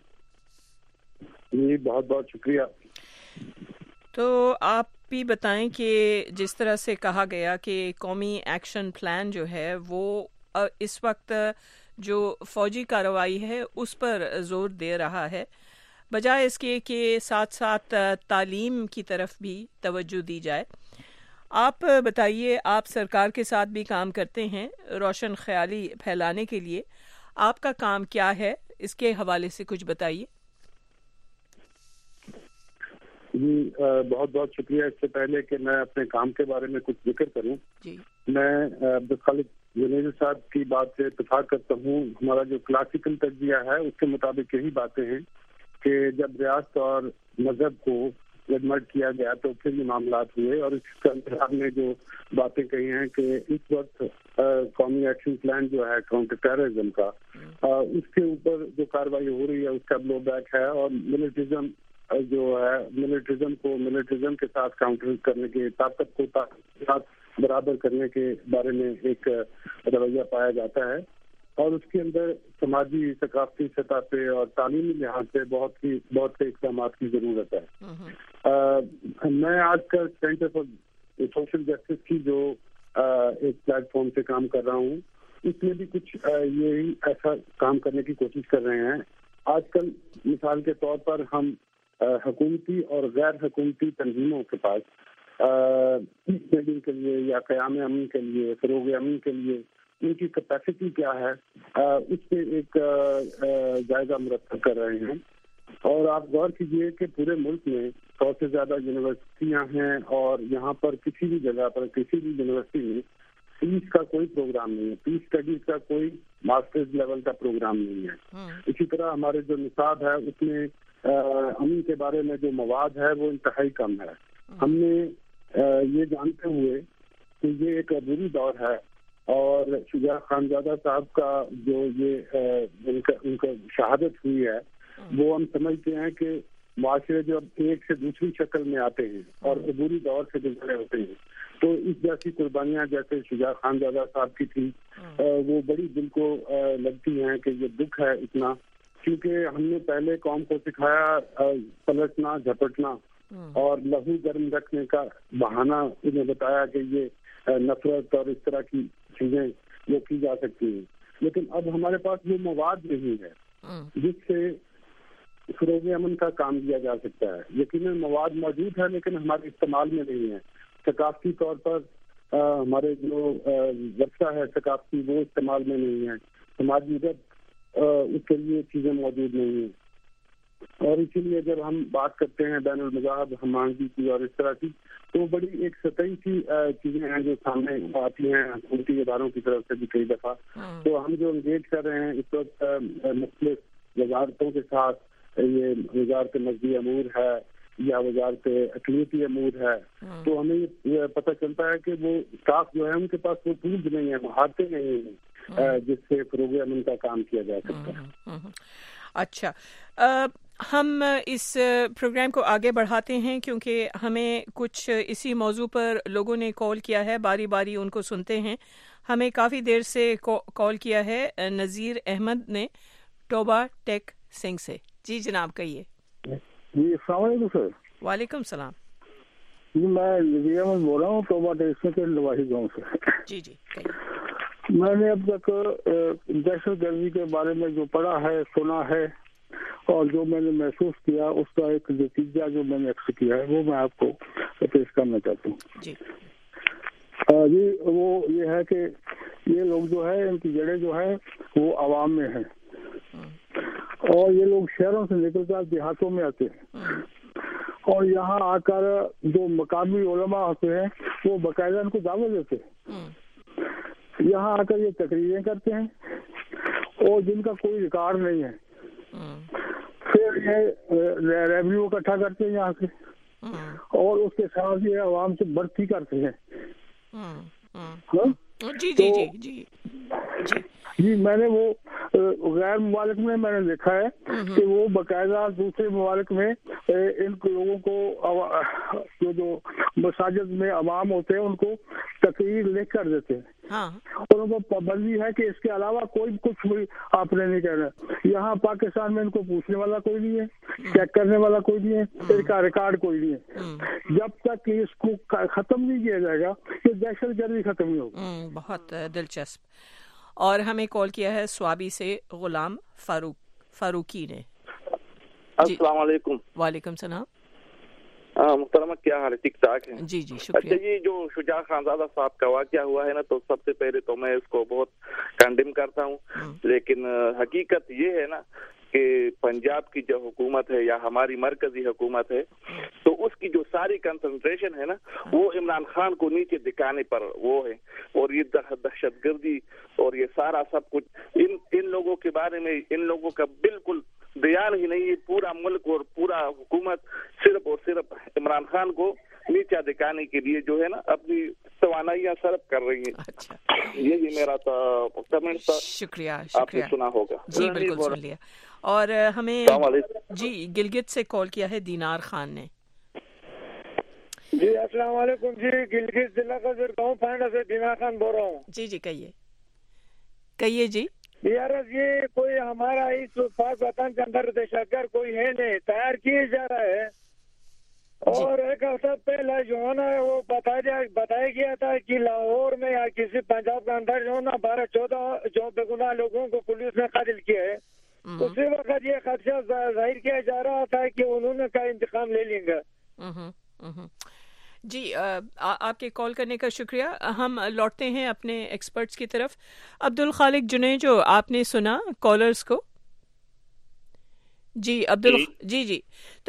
جی بہت بہت شکریہ۔ تو آپ بھی بتائیں کہ جس طرح سے کہا گیا کہ قومی ایکشن پلان جو ہے وہ اس وقت جو فوجی کارروائی ہے اس پر زور دے رہا ہے، بجائے اس کے کہ ساتھ ساتھ تعلیم کی طرف بھی توجہ دی جائے۔ آپ بتائیے، آپ سرکار کے ساتھ بھی کام کرتے ہیں روشن خیالی پھیلانے کے لیے، آپ کا کام کیا ہے، اس کے حوالے سے کچھ بتائیے۔ جی بہت بہت شکریہ۔ اس سے پہلے کہ میں اپنے کام کے بارے میں کچھ ذکر کروں، میں عبدالخالق جنیجو صاحب کی بات سے اتفاق کرتا ہوں۔ ہمارا جو کلاسیکل تجزیہ ہے اس کے مطابق یہی باتیں ہیں کہ جب ریاست اور مذہب کو ایڈمٹ کیا گیا تو پھر یہ معاملات ہوئے، اور اس کے انتظار میں جو باتیں کہی ہیں کہ اس وقت قومی ایکشن پلان جو ہے کاؤنٹر ٹیررزم کا، اس کے اوپر جو کارروائی ہو رہی ہے اس کا بلو بیک ہے، اور ملٹرزم جو ہے ملٹرزم کے ساتھ کاؤنٹر کرنے کی طاقت کو برابر کرنے کے بارے میں ایک رویہ پایا جاتا ہے۔ اور اس کے اندر سماجی ثقافتی سطح پہ اور تعلیمی لحاظ سے بہت سے اقدامات کی ضرورت ہے. میں آج کل سینٹر فار سوشل جسٹس کی جو ایک پلیٹ فارم سے کام کر رہا ہوں, اس میں بھی کچھ یہی ایسا کام کرنے کی کوشش کر رہے ہیں. آج کل مثال کے طور پر ہم حکومتی اور غیر حکومتی تنظیموں کے پاس پیس بلڈنگ کے لیے یا قیام امن کے لیے, فروغ امن کے لیے ان کی کیپیسٹی کیا ہے, اس پہ ایک جائزہ مرتب کر رہے ہیں. اور آپ غور کیجئے کہ پورے ملک میں 100 سے زیادہ یونیورسٹیاں ہیں اور یہاں پر کسی بھی جگہ پر کسی بھی یونیورسٹی میں پیس کا کوئی پروگرام نہیں ہے, پیس اسٹڈیز کا کوئی ماسٹرز لیول کا پروگرام نہیں ہے. اسی طرح ہمارے جو نصاب ہے اس میں امن کے بارے میں جو مواد ہے وہ انتہائی کم ہے. ہم نے یہ جانتے ہوئے کہ یہ ایک عبوری دور ہے اور شجاع خانزادہ صاحب کا جو یہ ان کا شہادت ہوئی ہے, وہ ہم سمجھتے ہیں کہ معاشرے جو اب ایک سے دوسری شکل میں آتے ہیں اور عبوری دور سے گزرے ہوتے ہیں, تو اس جیسی قربانیاں جیسے شجاع خانزادہ صاحب کی تھی وہ بڑی دل کو لگتی ہیں کہ یہ دکھ ہے اتنا, کیونکہ ہم نے پہلے قوم کو سکھایا پلٹنا جھپٹنا اور لہو گرم رکھنے کا بہانہ انہیں بتایا کہ یہ نفرت اور اس طرح کی چیزیں وہ کی جا سکتی ہیں. لیکن اب ہمارے پاس وہ مواد نہیں ہے جس سے فروغ امن کا کام کیا جا سکتا ہے. یقیناً مواد موجود ہے لیکن ہمارے استعمال میں نہیں ہے. ثقافتی طور پر ہمارے جو ورثہ ہے ثقافتی وہ استعمال میں نہیں ہے. سماجی رب اس کے لیے چیزیں موجود نہیں ہیں. اور اسی لیے جب ہم بات کرتے ہیں بین المذاہب ہمانگی کی اور اس طرح کی, تو بڑی ایک سطحی سی چیزیں ہیں جو سامنے آتی ہیں حکومتی اداروں کی طرف سے بھی کئی دفعہ. تو ہم جو انگیج کر رہے ہیں اس وقت مختلف وزارتوں کے ساتھ, یہ وزارت نقدی امور ہے یا وزارت اقلیتی امور ہے, تو ہمیں یہ پتہ چلتا ہے کہ وہ اسٹاف جو ہے ان کے پاس وہ ٹولز نہیں ہیں, مہارتیں نہیں ہیں جس سے فروغ امن کا کام کیا جا سکتا ہے. اچھا, ہم اس پروگرام کو آگے بڑھاتے ہیں کیونکہ ہمیں کچھ اسی موضوع پر لوگوں نے کال کیا ہے, باری باری ان کو سنتے ہیں. ہمیں کافی دیر سے کال کیا ہے نذیر احمد نے ٹوبہ ٹیک سنگھ سے. جی جناب کہیے. جی السلام علیکم سر. وعلیکم السلام. جی میں نذیر احمد بول رہا ہوں ٹوبہ ٹیک سنگھ کے لواحی گاؤں سے. جی جی کہیے. میں نے اب تک دہشت گردی کے بارے میں جو پڑھا ہے سنا ہے اور جو میں نے محسوس کیا اس کا ایک نتیجہ جو میں نے عکس کیا ہے وہ میں آپ کو پیش کرنا چاہتا ہوں. جی وہ یہ ہے کہ یہ لوگ جو ہے ان کی جڑیں جو ہے وہ عوام میں ہیں اور یہ لوگ شہروں سے نکل کر دیہاتوں میں آتے ہیں اور یہاں آ کر جو مقامی علماء ہوتے ہیں وہ باقاعدہ ان کو دعوت دیتے ہیں. یہاں آ کر یہ تقریریں کرتے ہیں اور جن کا کوئی ریکارڈ نہیں ہے. پھر یہ ریونیو اکٹھا کرتے ہیں یہاں سے اور اس کے ساتھ یہ عوام سے بھرتی کرتے ہیں. جی جی جی جی جی میں نے وہ غیر ممالک میں نے دیکھا ہے کہ وہ باقاعدہ دوسرے ممالک میں ان لوگوں کو جو مساجد میں عوام ہوتے ہیں ان کو تقریر لکھ کر دیتے ہیں اور ان کو پابندی ہے کہ اس کے علاوہ کوئی کچھ بھی آپ نے نہیں کہنا. یہاں پاکستان میں ان کو پوچھنے والا کوئی نہیں ہے, چیک کرنے والا کوئی نہیں ہے, ان کا ریکارڈ کوئی نہیں ہے. جب تک اس کو ختم نہیں کیا جائے گا یہ دہشت گردی ختم نہیں ہوگی. بہت دلچسپ. اور ہمیں کال کیا ہے سوابی سے غلام فاروقی نے. السلام علیکم. وعلیکم السلام. محترمہ کیا حال ہے؟ ٹھیک ٹھاک ہے. جی جی شکریہ. اچھا جی, جو شجاع خانزادہ صاحب کا واقعہ ہوا ہے نا, تو سب سے پہلے تو میں اس کو بہت کنڈیم کرتا ہوں, لیکن حقیقت یہ ہے نا کہ پنجاب کی جو حکومت ہے یا ہماری مرکزی حکومت ہے تو اس کی جو ساری کنسنٹریشن ہے نا وہ عمران خان کو نیچے دکھانے پر وہ ہے. اور یہ دہشت گردی اور یہ سارا سب کچھ ان لوگوں کے بارے میں ان لوگوں کا بالکل دھیان ہی نہیں ہے. پورا ملک اور پورا حکومت صرف اور صرف عمران خان کو نیچا دکھانے کے لیے جو ہے نا اپنی توانائیاں صرف کر رہی ہیں. یہی میرا کمنٹ تھا. شکریہ. آپ نے سنا ہوگا. جی بالکل سن لیا. اور ہمیں جی گلگت سے کال کیا ہے دینار خان نے. جی السلام علیکم. جی گلگت ضلع کا گاؤں پانڈا سے دینار خان بول رہا ہوں. جی جی کہیے جی. यार ये कोई हमारा इस पाक वतन के अंदर दहशतगर्द कोई है नहीं, तैयार किए जा रहा है। और एक हफ्ता पहले जो है ना वो बताया गया था कि लाहौर में या किसी पंजाब के अंदर जो है ना 12-14 जो बेगुनाह लोगों को पुलिस ने कत्ल किया है। उसी वक्त ये खदशा जाहिर किया जा रहा था कि उन्होंने का इंतकाम ले लेंगे। जी आपके कॉल करने का शुक्रिया। हम लौटते हैं अपने एक्सपर्ट्स की तरफ। अब्दुल खालिक जुनैद, जो आपने सुना कॉलर्स को। जी अब्दुल जी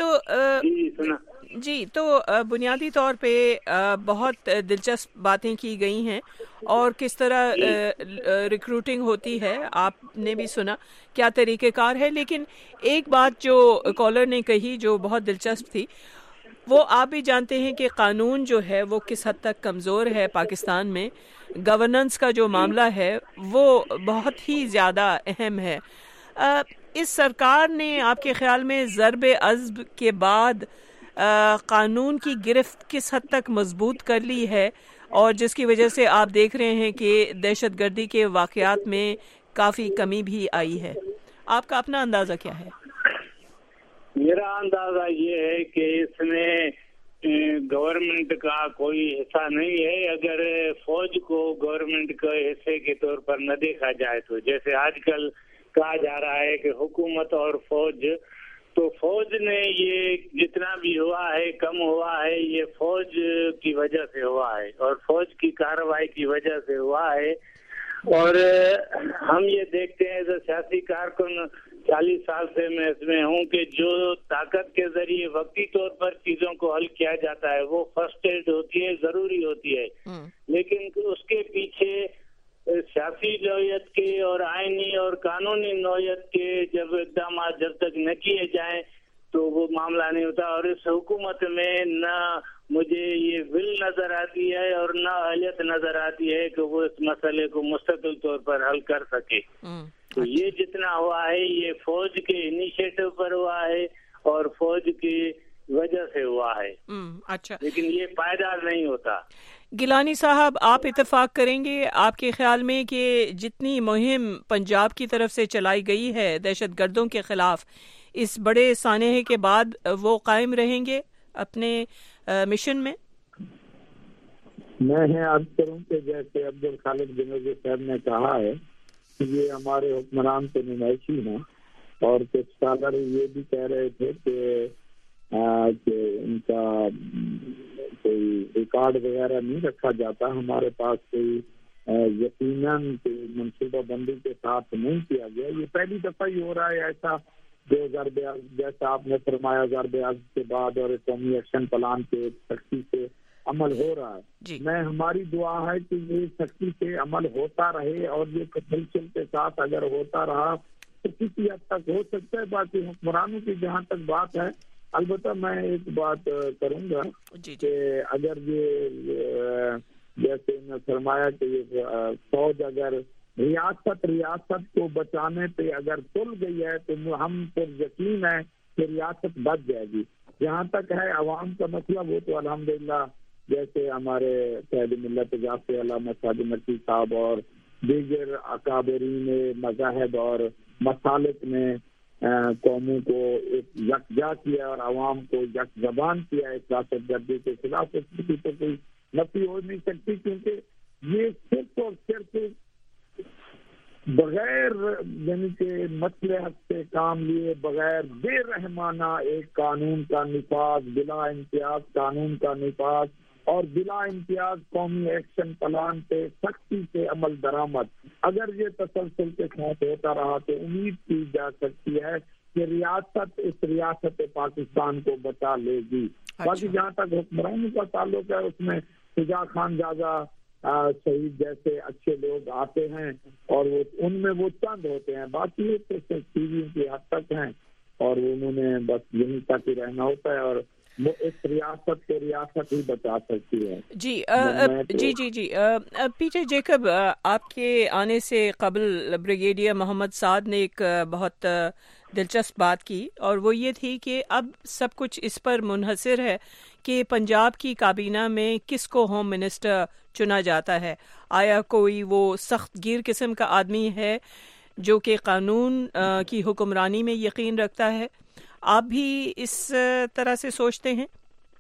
तो बुनियादी तौर पे बहुत दिलचस्प बातें की गई हैं और किस तरह रिक्रूटिंग होती है आपने भी सुना, क्या तरीक़ेकार है। लेकिन एक बात जो कॉलर ने कही जो बहुत दिलचस्प थी, वो आप भी जानते हैं कि कानून जो है वो किस हद तक कमज़ोर है पाकिस्तान में। गवर्नेंस का जो मामला है वो बहुत ही ज़्यादा अहम है। इस सरकार ने आपके ख्याल में ज़रबे अज़्ब के बाद कानून की गिरफ्त किस हद तक मजबूत कर ली है, और जिसकी वजह से आप देख रहे हैं कि दहशतगर्दी के वाक़यात में काफ़ी कमी भी आई है। आपका अपना अंदाज़ा क्या है? मेरा अंदाजा ये है कि इसमें गवर्नमेंट का कोई हिस्सा नहीं है। अगर फौज को गवर्नमेंट के हिस्से के तौर पर न देखा जाए तो, जैसे आजकल कहा जा रहा है कि हुकूमत और फौज, तो फौज ने ये जितना भी हुआ है कम हुआ है, ये फौज की वजह से हुआ है और फौज की कार्रवाई की वजह से हुआ है। और हम ये देखते हैं जो सियासी कारकुन 40 साल से मैं इसमें हूँ कि जो ताकत के जरिए वक्ती तौर पर चीजों को हल किया जाता है वो फर्स्ट एड होती है, जरूरी होती है, लेकिन उसके पीछे सियासी नौयत के और आईनी और कानूनी नौयत के जब इकदाम जब तक न किए जाएं तो वो मामला नहीं होता। और इस हुकूमत में न मुझे ये विल नजर आती है और न अहलियत नजर आती है कि वो इस मसले को मुस्तकिल तौर पर हल कर सके। तो ये जितना हुआ है ये फौज के इनिशिएटिव पर हुआ है और फौज की वजह से हुआ है। अच्छा, लेकिन ये पायदार नहीं होता। गिलानी साहब, आप इत्तेफाक करेंगे आपके ख्याल में कि जितनी मुहिम पंजाब की तरफ से चलाई गई है दहशतगर्दों के खिलाफ, इस बड़े सानहे के बाद वो कायम रहेंगे अपने मिशन में? मैं अर्ज करूं कि जैसे अब्दुल खालिक जुनैद साहब ने कहा है कि ये हमारे हुक्मरान से नुमाइशी हैं, और कुछ स्कॉलर ये भी कह रहे थे कि इनका कोई रिकॉर्ड वगैरह नहीं रखा जाता। हमारे पास कोई यकीनन मनसूबा बंदी के साथ नहीं किया गया। ये पहली दफा ही हो रहा है ऐसा, जो जैसा आपने फरमाया ज़रब के बाद और कौमी एक्शन प्लान के सख्ती से अमल हो रहा है। मैं हमारी दुआ है कि ये सख्ती से अमल होता रहे और ये तसलसल के साथ अगर होता रहा तो किसी हद तक हो सकता है। बाकी हुक्मरानों की जहाँ तक बात है, अलबत्ता मैं एक बात करूँगा कि अगर ये जैसे मैं फरमाया कि ये फौज अगर रियासत को बचाने पे अगर तुल गई है तो हम तो यकीन है कि रियासत बच जाएगी। जहाँ तक है अवाम का मसला, वो तो अल्हम्दुलिल्लाह जैसे हमारे पहले मिल्लत जाफ़े अल्लामा सादिक नकवी साहब और दीगर अकाबरीन मज़ाहिब और मसालिक ने कौमों को एक यकजा किया और आवाम को यक ज़बान किया इस दहशतगर्दी के खिलाफ। इसकी तो कोई नफी हो नहीं सकती, क्योंकि ये सिर्फ और सिर्फ बगैर यानी कि मसलहत से काम लिए बगैर बेरहमाना एक कानून का निफाज, बिला इम्तियाज कानून का निफाज और बिला इम्तियाज कौमी एक्शन प्लान पे सख्ती से अमल दरामद, अगर ये तसलसल के साथ होता रहा तो उम्मीद की जा सकती है कि रियासत इस रियासत पाकिस्तान को बचा लेगी। बाकी जहाँ तक हुक्मरानों का ताल्लुक है उसमें शुजा खान जाजा शहीद जैसे अच्छे लोग आते हैं और वो उनमें वो चंद होते हैं, बाकी तो टीवी की हद तक हैं और उन्होंने बस यहीं तक ही रहना होता है और वो इस रियासत को रियासत ही बचा सकती है। जी पीजे जेकब, आपके आने से कबल ब्रिगेडियर मोहम्मद साद ने एक बहुत दिलचस्प बात की और वो ये थी कि अब सब कुछ इस पर मुनहसर है कि पंजाब की काबीना में किसको होम मिनिस्टर चुना जाता है। आया कोई वो सख्त गिर किस्म का आदमी है जो कि कानून की हुक्मरानी में यकीन रखता है। आप भी इस तरह से सोचते हैं?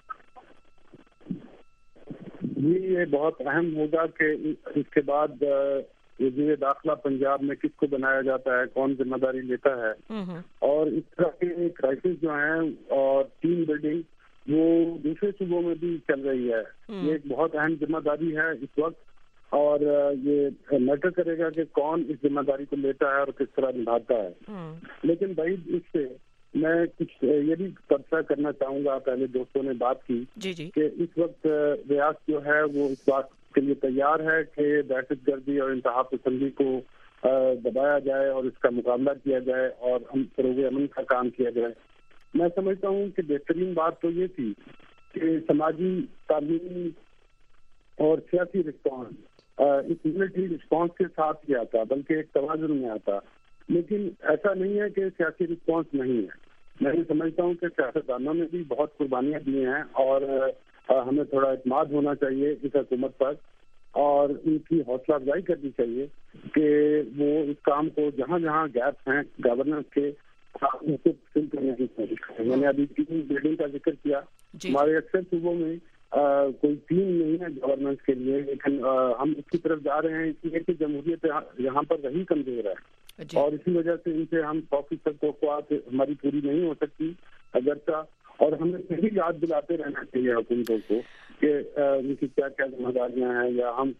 ये बहुत अहम होगा कि इसके बाद वज़ीर दाखिला पंजाब में किसको बनाया जाता है, कौन जिम्मेदारी लेता है, और इस तरह के क्राइसिस जो हैं और टीम बिल्डिंग वो दूसरे सूबों में भी चल रही है। ये एक बहुत अहम जिम्मेदारी है इस वक्त, और ये मैटर करेगा कि कौन इस जिम्मेदारी को लेता है और किस तरह निभाता है। लेकिन भाई इससे मैं कुछ ये भी तबसरा करना चाहूँगा, पहले दोस्तों ने बात की कि इस वक्त रियासत जो है वो इस बात के लिए तैयार है कि दहशतगर्दी और इंतहा पसंदी को दबाया जाए और इसका मुकाबला किया जाए और फरोग अमन का काम किया जाए। मैं समझता हूँ कि बेहतरीन बात तो ये थी कि समाजी, तालीमी और सियासी रिस्पॉन्स इस मिलिट्री रिस्पॉन्स के साथ ही आता, बल्कि एक तवाज़ुन में आता। लेकिन ऐसा नहीं है कि सियासी रिस्पॉन्स नहीं है। मैं ये समझता हूँ कि सियासतदानों ने भी बहुत कुर्बानियाँ दी हैं और हमें थोड़ा इत्मीनान होना चाहिए इस हुकूमत पर, और उनकी हौसला अफजाई करनी चाहिए कि वो इस काम को जहाँ जहाँ गैप्स हैं गवर्नेंस के उनको फिल करने की कोशिश करें। मैंने अभी टीम बिल्डिंग का जिक्र किया। हमारे अक्सर सूबों में कोई टीम नहीं है गवर्नेंस के लिए, लेकिन हम इसकी तरफ जा रहे हैं इसलिए कि जमहूरियत यहाँ पर रही कमजोर है, और इसी वजह से इनसे हम 100% तवक्कुआत हमारी पूरी नहीं हो सकती अगरचा, और हमें यही याद दिलाते रहना चाहिए हुकूमतों को कि उनकी क्या क्या जिम्मेदारियां हैं, या हम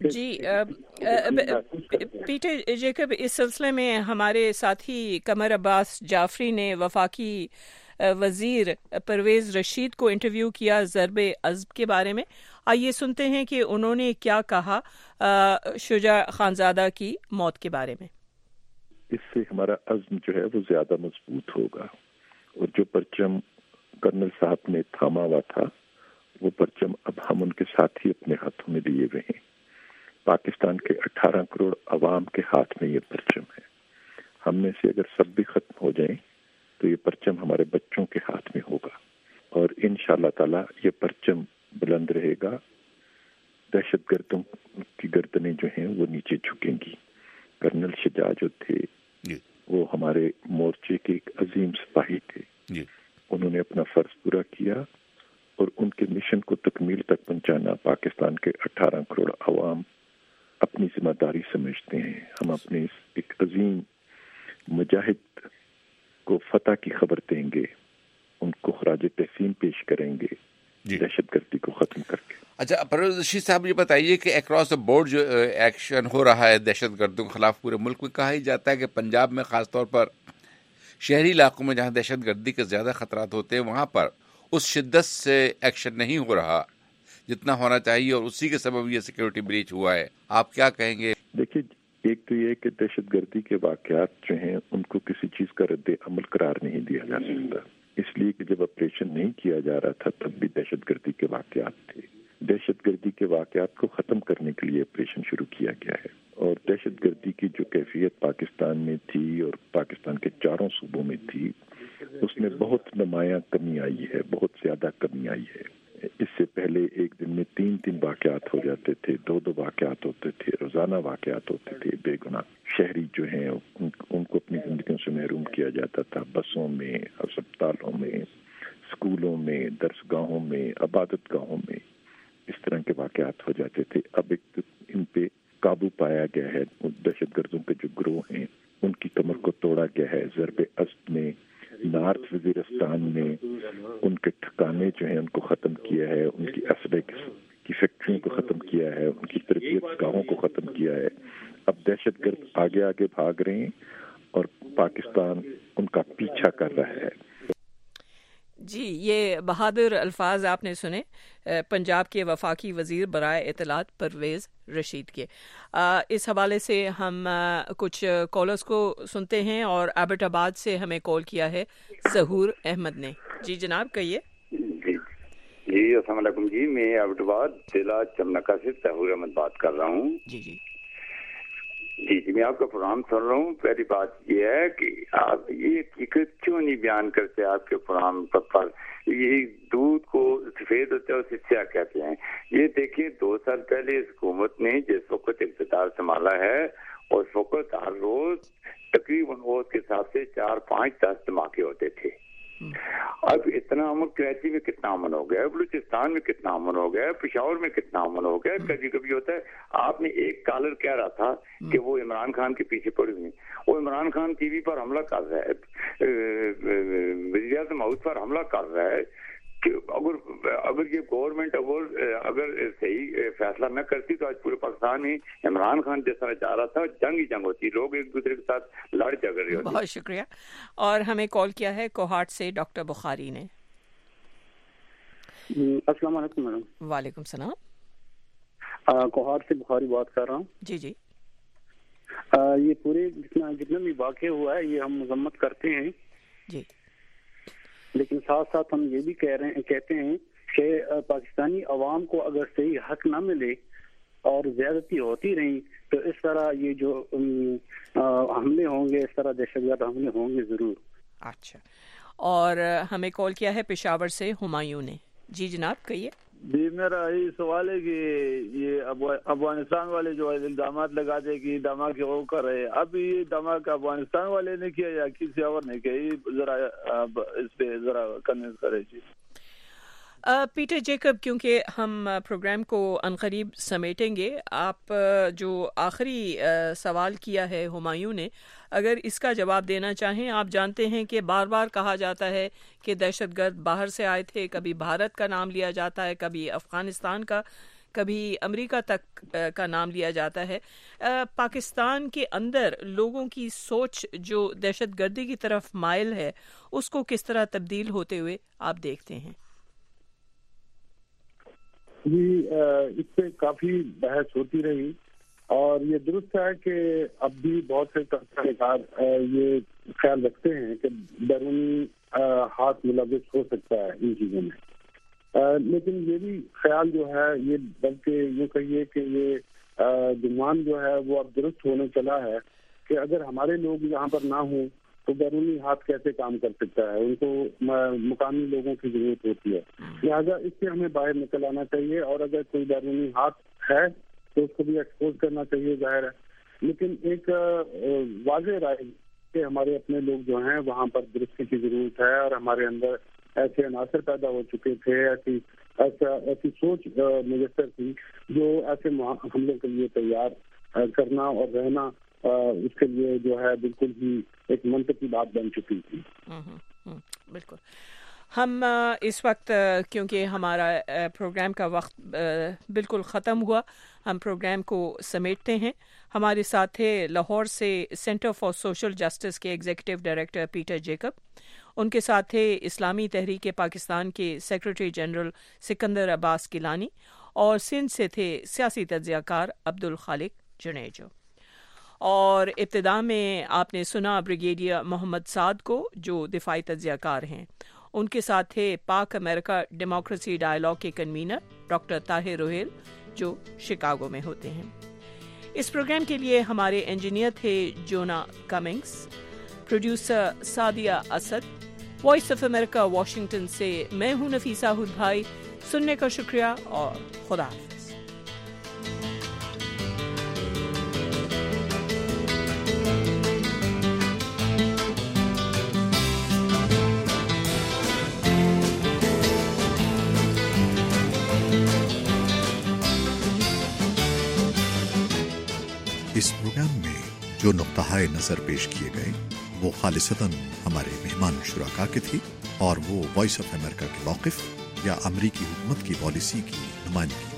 पीटर जेकब, इस सिलसिले में हमारे साथी कमर अब्बास जाफरी ने वफाकी वजीर परवेज रशीद को इंटरव्यू किया ज़रबे अज़्म के बारे में। आइए सुनते हैं कि उन्होंने क्या कहा शुजा खानज़ादा की मौत के बारे में। इससे हमारा अज़्म जो है वो ज्यादा मजबूत होगा, और जो परचम कर्नल साहब ने थामा हुआ था वो परचम अब हम उनके साथ ही अपने हाथों में लिए हुए हैं। पाकिस्तान के 18 करोड़ अवाम के हाथ में ये परचम है। हम में से अगर सब भी खत्म हो जाएं तो ये परचम हमारे बच्चों के हाथ में होगा, और इंशाअल्लाह ताला ये परचम बुलंद रहेगा। दहशतगर्दों की गर्दनें जो हैं वो नीचे झुकेंगी। कर्नल शुजा जो थे वो हमारे मोर्चे के एक अजीम सिपाही थे। उन्होंने अपना फर्ज पूरा किया, और उनके मिशन को तकमील तक पहुंचाना पाकिस्तान के 18 करोड़ अवाम अपनी जिम्मेदारी समझते हैं। हम अपने एक अजीम मुजाहिद को फतह की खबर देंगे, उनको खराज तहसीन पेश करेंगे दहशतगर्दी को खत्म करके। अच्छा परवेज रशीद साहब, ये बताइए कि अक्रॉस द बोर्ड जो एक्शन हो रहा है दहशतगर्दों के खिलाफ पूरे मुल्क में, कहा ही जाता है कि पंजाब में खासतौर पर शहरी इलाकों में जहां दहशतगर्दी के ज्यादा खतरात होते हैं वहां पर उस शिद्दत से एक्शन नहीं हो रहा जितना होना चाहिए, और उसी के सबब ये सिक्योरिटी ब्रीच हुआ है। आप क्या कहेंगे? देखिए, एक तो ये कि दहशतगर्दी के वाकयात जो हैं उनको किसी चीज का रद्द अमल करार नहीं दिया जा सकता, इसलिए कि जब ऑपरेशन नहीं किया जा रहा था तब भी दहशतगर्दी के वाकयात थे। दहशतगर्दी के वाकयात को खत्म करने के लिए ऑपरेशन शुरू किया गया है, और दहशतगर्दी की जो कैफियत पाकिस्तान में थी और पाकिस्तान के चारों सूबों में थी उसमें बहुत नुमायां कमी आई है, बहुत ज्यादा कमी आई है। इससे पहले एक दिन में 3 वाकयात हो जाते थे, 2 वाकयात होते थे, रोजाना वाकयात होते थे। बेगुनाह शहरी जो हैं उनको अपनी जिंदगियों से महरूम किया जाता था, बसों में, अस्पतालों में, स्कूलों में, दरसगाहों में, इबादत गाहों में, इस तरह के वाकयात हो जाते थे। अब एक इन पे काबू पाया गया है। दहशतगर्दों के जो ग्रोह हैं उनकी कमर को तोड़ा गया है। ज़रबे अज़्म में, नॉर्थ वजीरिस्तान में उनके ठिकाने जो हैं उनको ख़त्म किया है, उनकी असले की फैक्ट्रियों को ख़त्म किया है, उनकी तरबियत गाहों को ख़त्म किया है। अब दहशतगर्द आगे आगे भाग रहे हैं और पाकिस्तान उनका पीछा कर रहा है। जी, ये बहादुर अल्फाज आपने सुने पंजाब के वफाकी वजीर बराए इत्तलात परवेज रशीद के। इस हवाले से हम कुछ कॉलर्स को सुनते हैं, और एबटाबाद से हमें कॉल किया है ज़हूर अहमद ने। जी जनाब, कहिए। जी अस्सलाम वालेकुम जी, मैं एबटाबाद जिला चमनका से ज़हूर अहमद बात कर रहा हूँ। जी, मैं आपका प्रोग्राम सुन रहा हूँ। पहली बात ये है कि आप ये क्यों नहीं बयान करते आपके प्रोग्राम पर ये दूध को सफेद होता है उसे क्या कहते हैं। ये देखिए 2 साल पहले इस हुकूमत ने जिस वक्त इक़्तिदार संभाला है और उस वक्त हर रोज تقریباً اس کے حساب سے 4, 5, 10 دھماکے ہوتے تھے. اب اتنا امن کراچی میں کتنا امن ہو گیا ہے, بلوچستان میں کتنا امن ہو گیا ہے, پشاور میں کتنا امن ہو گیا ہے. کبھی کبھی ہوتا ہے, آپ نے ایک کالر کہہ رہا تھا کہ وہ عمران خان کے پیچھے پڑے ہوئے ہیں, وہ عمران خان ٹی وی پر حملہ کر رہا ہے, وزیر اعظم ہاؤس پر حملہ کر رہا ہے کہ اگر یہ گورنمنٹ اگر صحیح فیصلہ نہ کرتی تو آج پورے پاکستان میں عمران خان جس طرح چاہ رہا تھا جنگ ہی جنگ ہوتی, لوگ ایک دوسرے کے ساتھ لڑ جھگڑ رہے ہوتے. بہت شکریہ. اور ہمیں کال کیا ہے کوہاٹ سے ڈاکٹر بخاری نے. السلام علیکم میڈم. وعلیکم السلام. کوہاٹ سے بخاری بات کر رہا ہوں. جی جی. یہ پورے جتنا بھی واقع ہوا ہے یہ ہم مذمت کرتے ہیں جی, لیکن ساتھ ساتھ ہم یہ بھی کہتے ہیں کہ پاکستانی عوام کو اگر صحیح حق نہ ملے اور زیادتی ہوتی رہی تو اس طرح یہ جو حملے ہوں گے, اس طرح دہشت گرد حملے ہوں گے ضرور. اچھا. اور ہمیں کال کیا ہے پشاور سے ہمایوں نے. جی جناب کہیے. جی میرا یہی سوال ہے کہ یہ افغانستان والے جو الزامات لگاتے کہ دھماکے وہ کر رہے, اب یہ دھماکہ افغانستان والے نے کیا یا کسی اور نے کیا, یہ ذرا اس پہ ذرا کنوینس کرے. جی پیٹر جیکب, کیونکہ ہم پروگرام کو عنقریب سمیٹیں گے, آپ جو آخری سوال کیا ہے ہمایوں نے, اگر اس کا جواب دینا چاہیں. آپ جانتے ہیں کہ بار بار کہا جاتا ہے کہ دہشت گرد باہر سے آئے تھے, کبھی بھارت کا نام لیا جاتا ہے, کبھی افغانستان کا, کبھی امریکہ تک کا نام لیا جاتا ہے. پاکستان کے اندر لوگوں کی سوچ جو دہشت گردی کی طرف مائل ہے اس کو کس طرح تبدیل ہوتے ہوئے آپ دیکھتے ہیں؟ جی اس پہ کافی بحث ہوتی رہی اور یہ درست ہے کہ اب بھی بہت سے تحقیقات یہ خیال رکھتے ہیں کہ بیرونی ہاتھ ملوث ہو سکتا ہے ان چیزوں میں, لیکن یہ بھی خیال جو ہے یہ بلکہ یوں کہیے کہ یہ گمان جو ہے وہ اب درست ہونے چلا ہے کہ اگر ہمارے لوگ یہاں پر نہ ہوں تو بیرونی ہاتھ کیسے کام کر سکتا ہے, ان کو مقامی لوگوں کی ضرورت ہوتی ہے. لہٰذا اس سے ہمیں باہر نکل آنا چاہیے اور اگر کوئی بیرونی ہاتھ ہے تو اس کو بھی ایکسپوز کرنا چاہیے, ظاہر ہے. لیکن ایک واضح رائے کہ ہمارے اپنے لوگ جو ہیں وہاں پر درستی کی ضرورت ہے اور ہمارے اندر ایسے عناصر پیدا ہو چکے تھے, ایسی سوچ میسر تھی جو ایسے حملوں کے لیے تیار کرنا اور رہنا اس کے لیے جو ہے بالکل ہی ایک منطقی بات بن چکی تھی. بالکل. ہم اس وقت کیونکہ ہمارا پروگرام کا وقت بالکل ختم ہوا, ہم پروگرام کو سمیٹتے ہیں. ہمارے ساتھ تھے لاہور سے سینٹر فار سوشل جسٹس کے ایگزیکٹو ڈائریکٹر پیٹر جیکب, ان کے ساتھ تھے اسلامی تحریک پاکستان کے سیکرٹری جنرل سکندر عباس گیلانی, اور سندھ سے تھے سیاسی تجزیہ کار عبدالخالق جنیجو. اور ابتدا میں آپ نے سنا بریگیڈیئر محمد سعد کو جو دفاعی تجزیہ کار ہیں. ان کے ساتھ تھے پاک امریکہ ڈیموکریسی ڈائیلاگ کے کنوینر ڈاکٹر طاہر روہیل جو شکاگو میں ہوتے ہیں. اس پروگرام کے لیے ہمارے انجینئر تھے Jonah Cummings, producer Sadia Asad. Voice of America Washington سے میں ہوں نفیسہ ہد بھائی. سننے کا شکریہ اور خدا حافظ. اس پروگرام میں جو نقطہ نظر پیش کیے گئے وہ خالصتاً ہمارے مہمان شرکا کے تھے اور وہ وائس آف امریکہ کے موقف یا امریکی حکومت کی پالیسی کی نمائندگی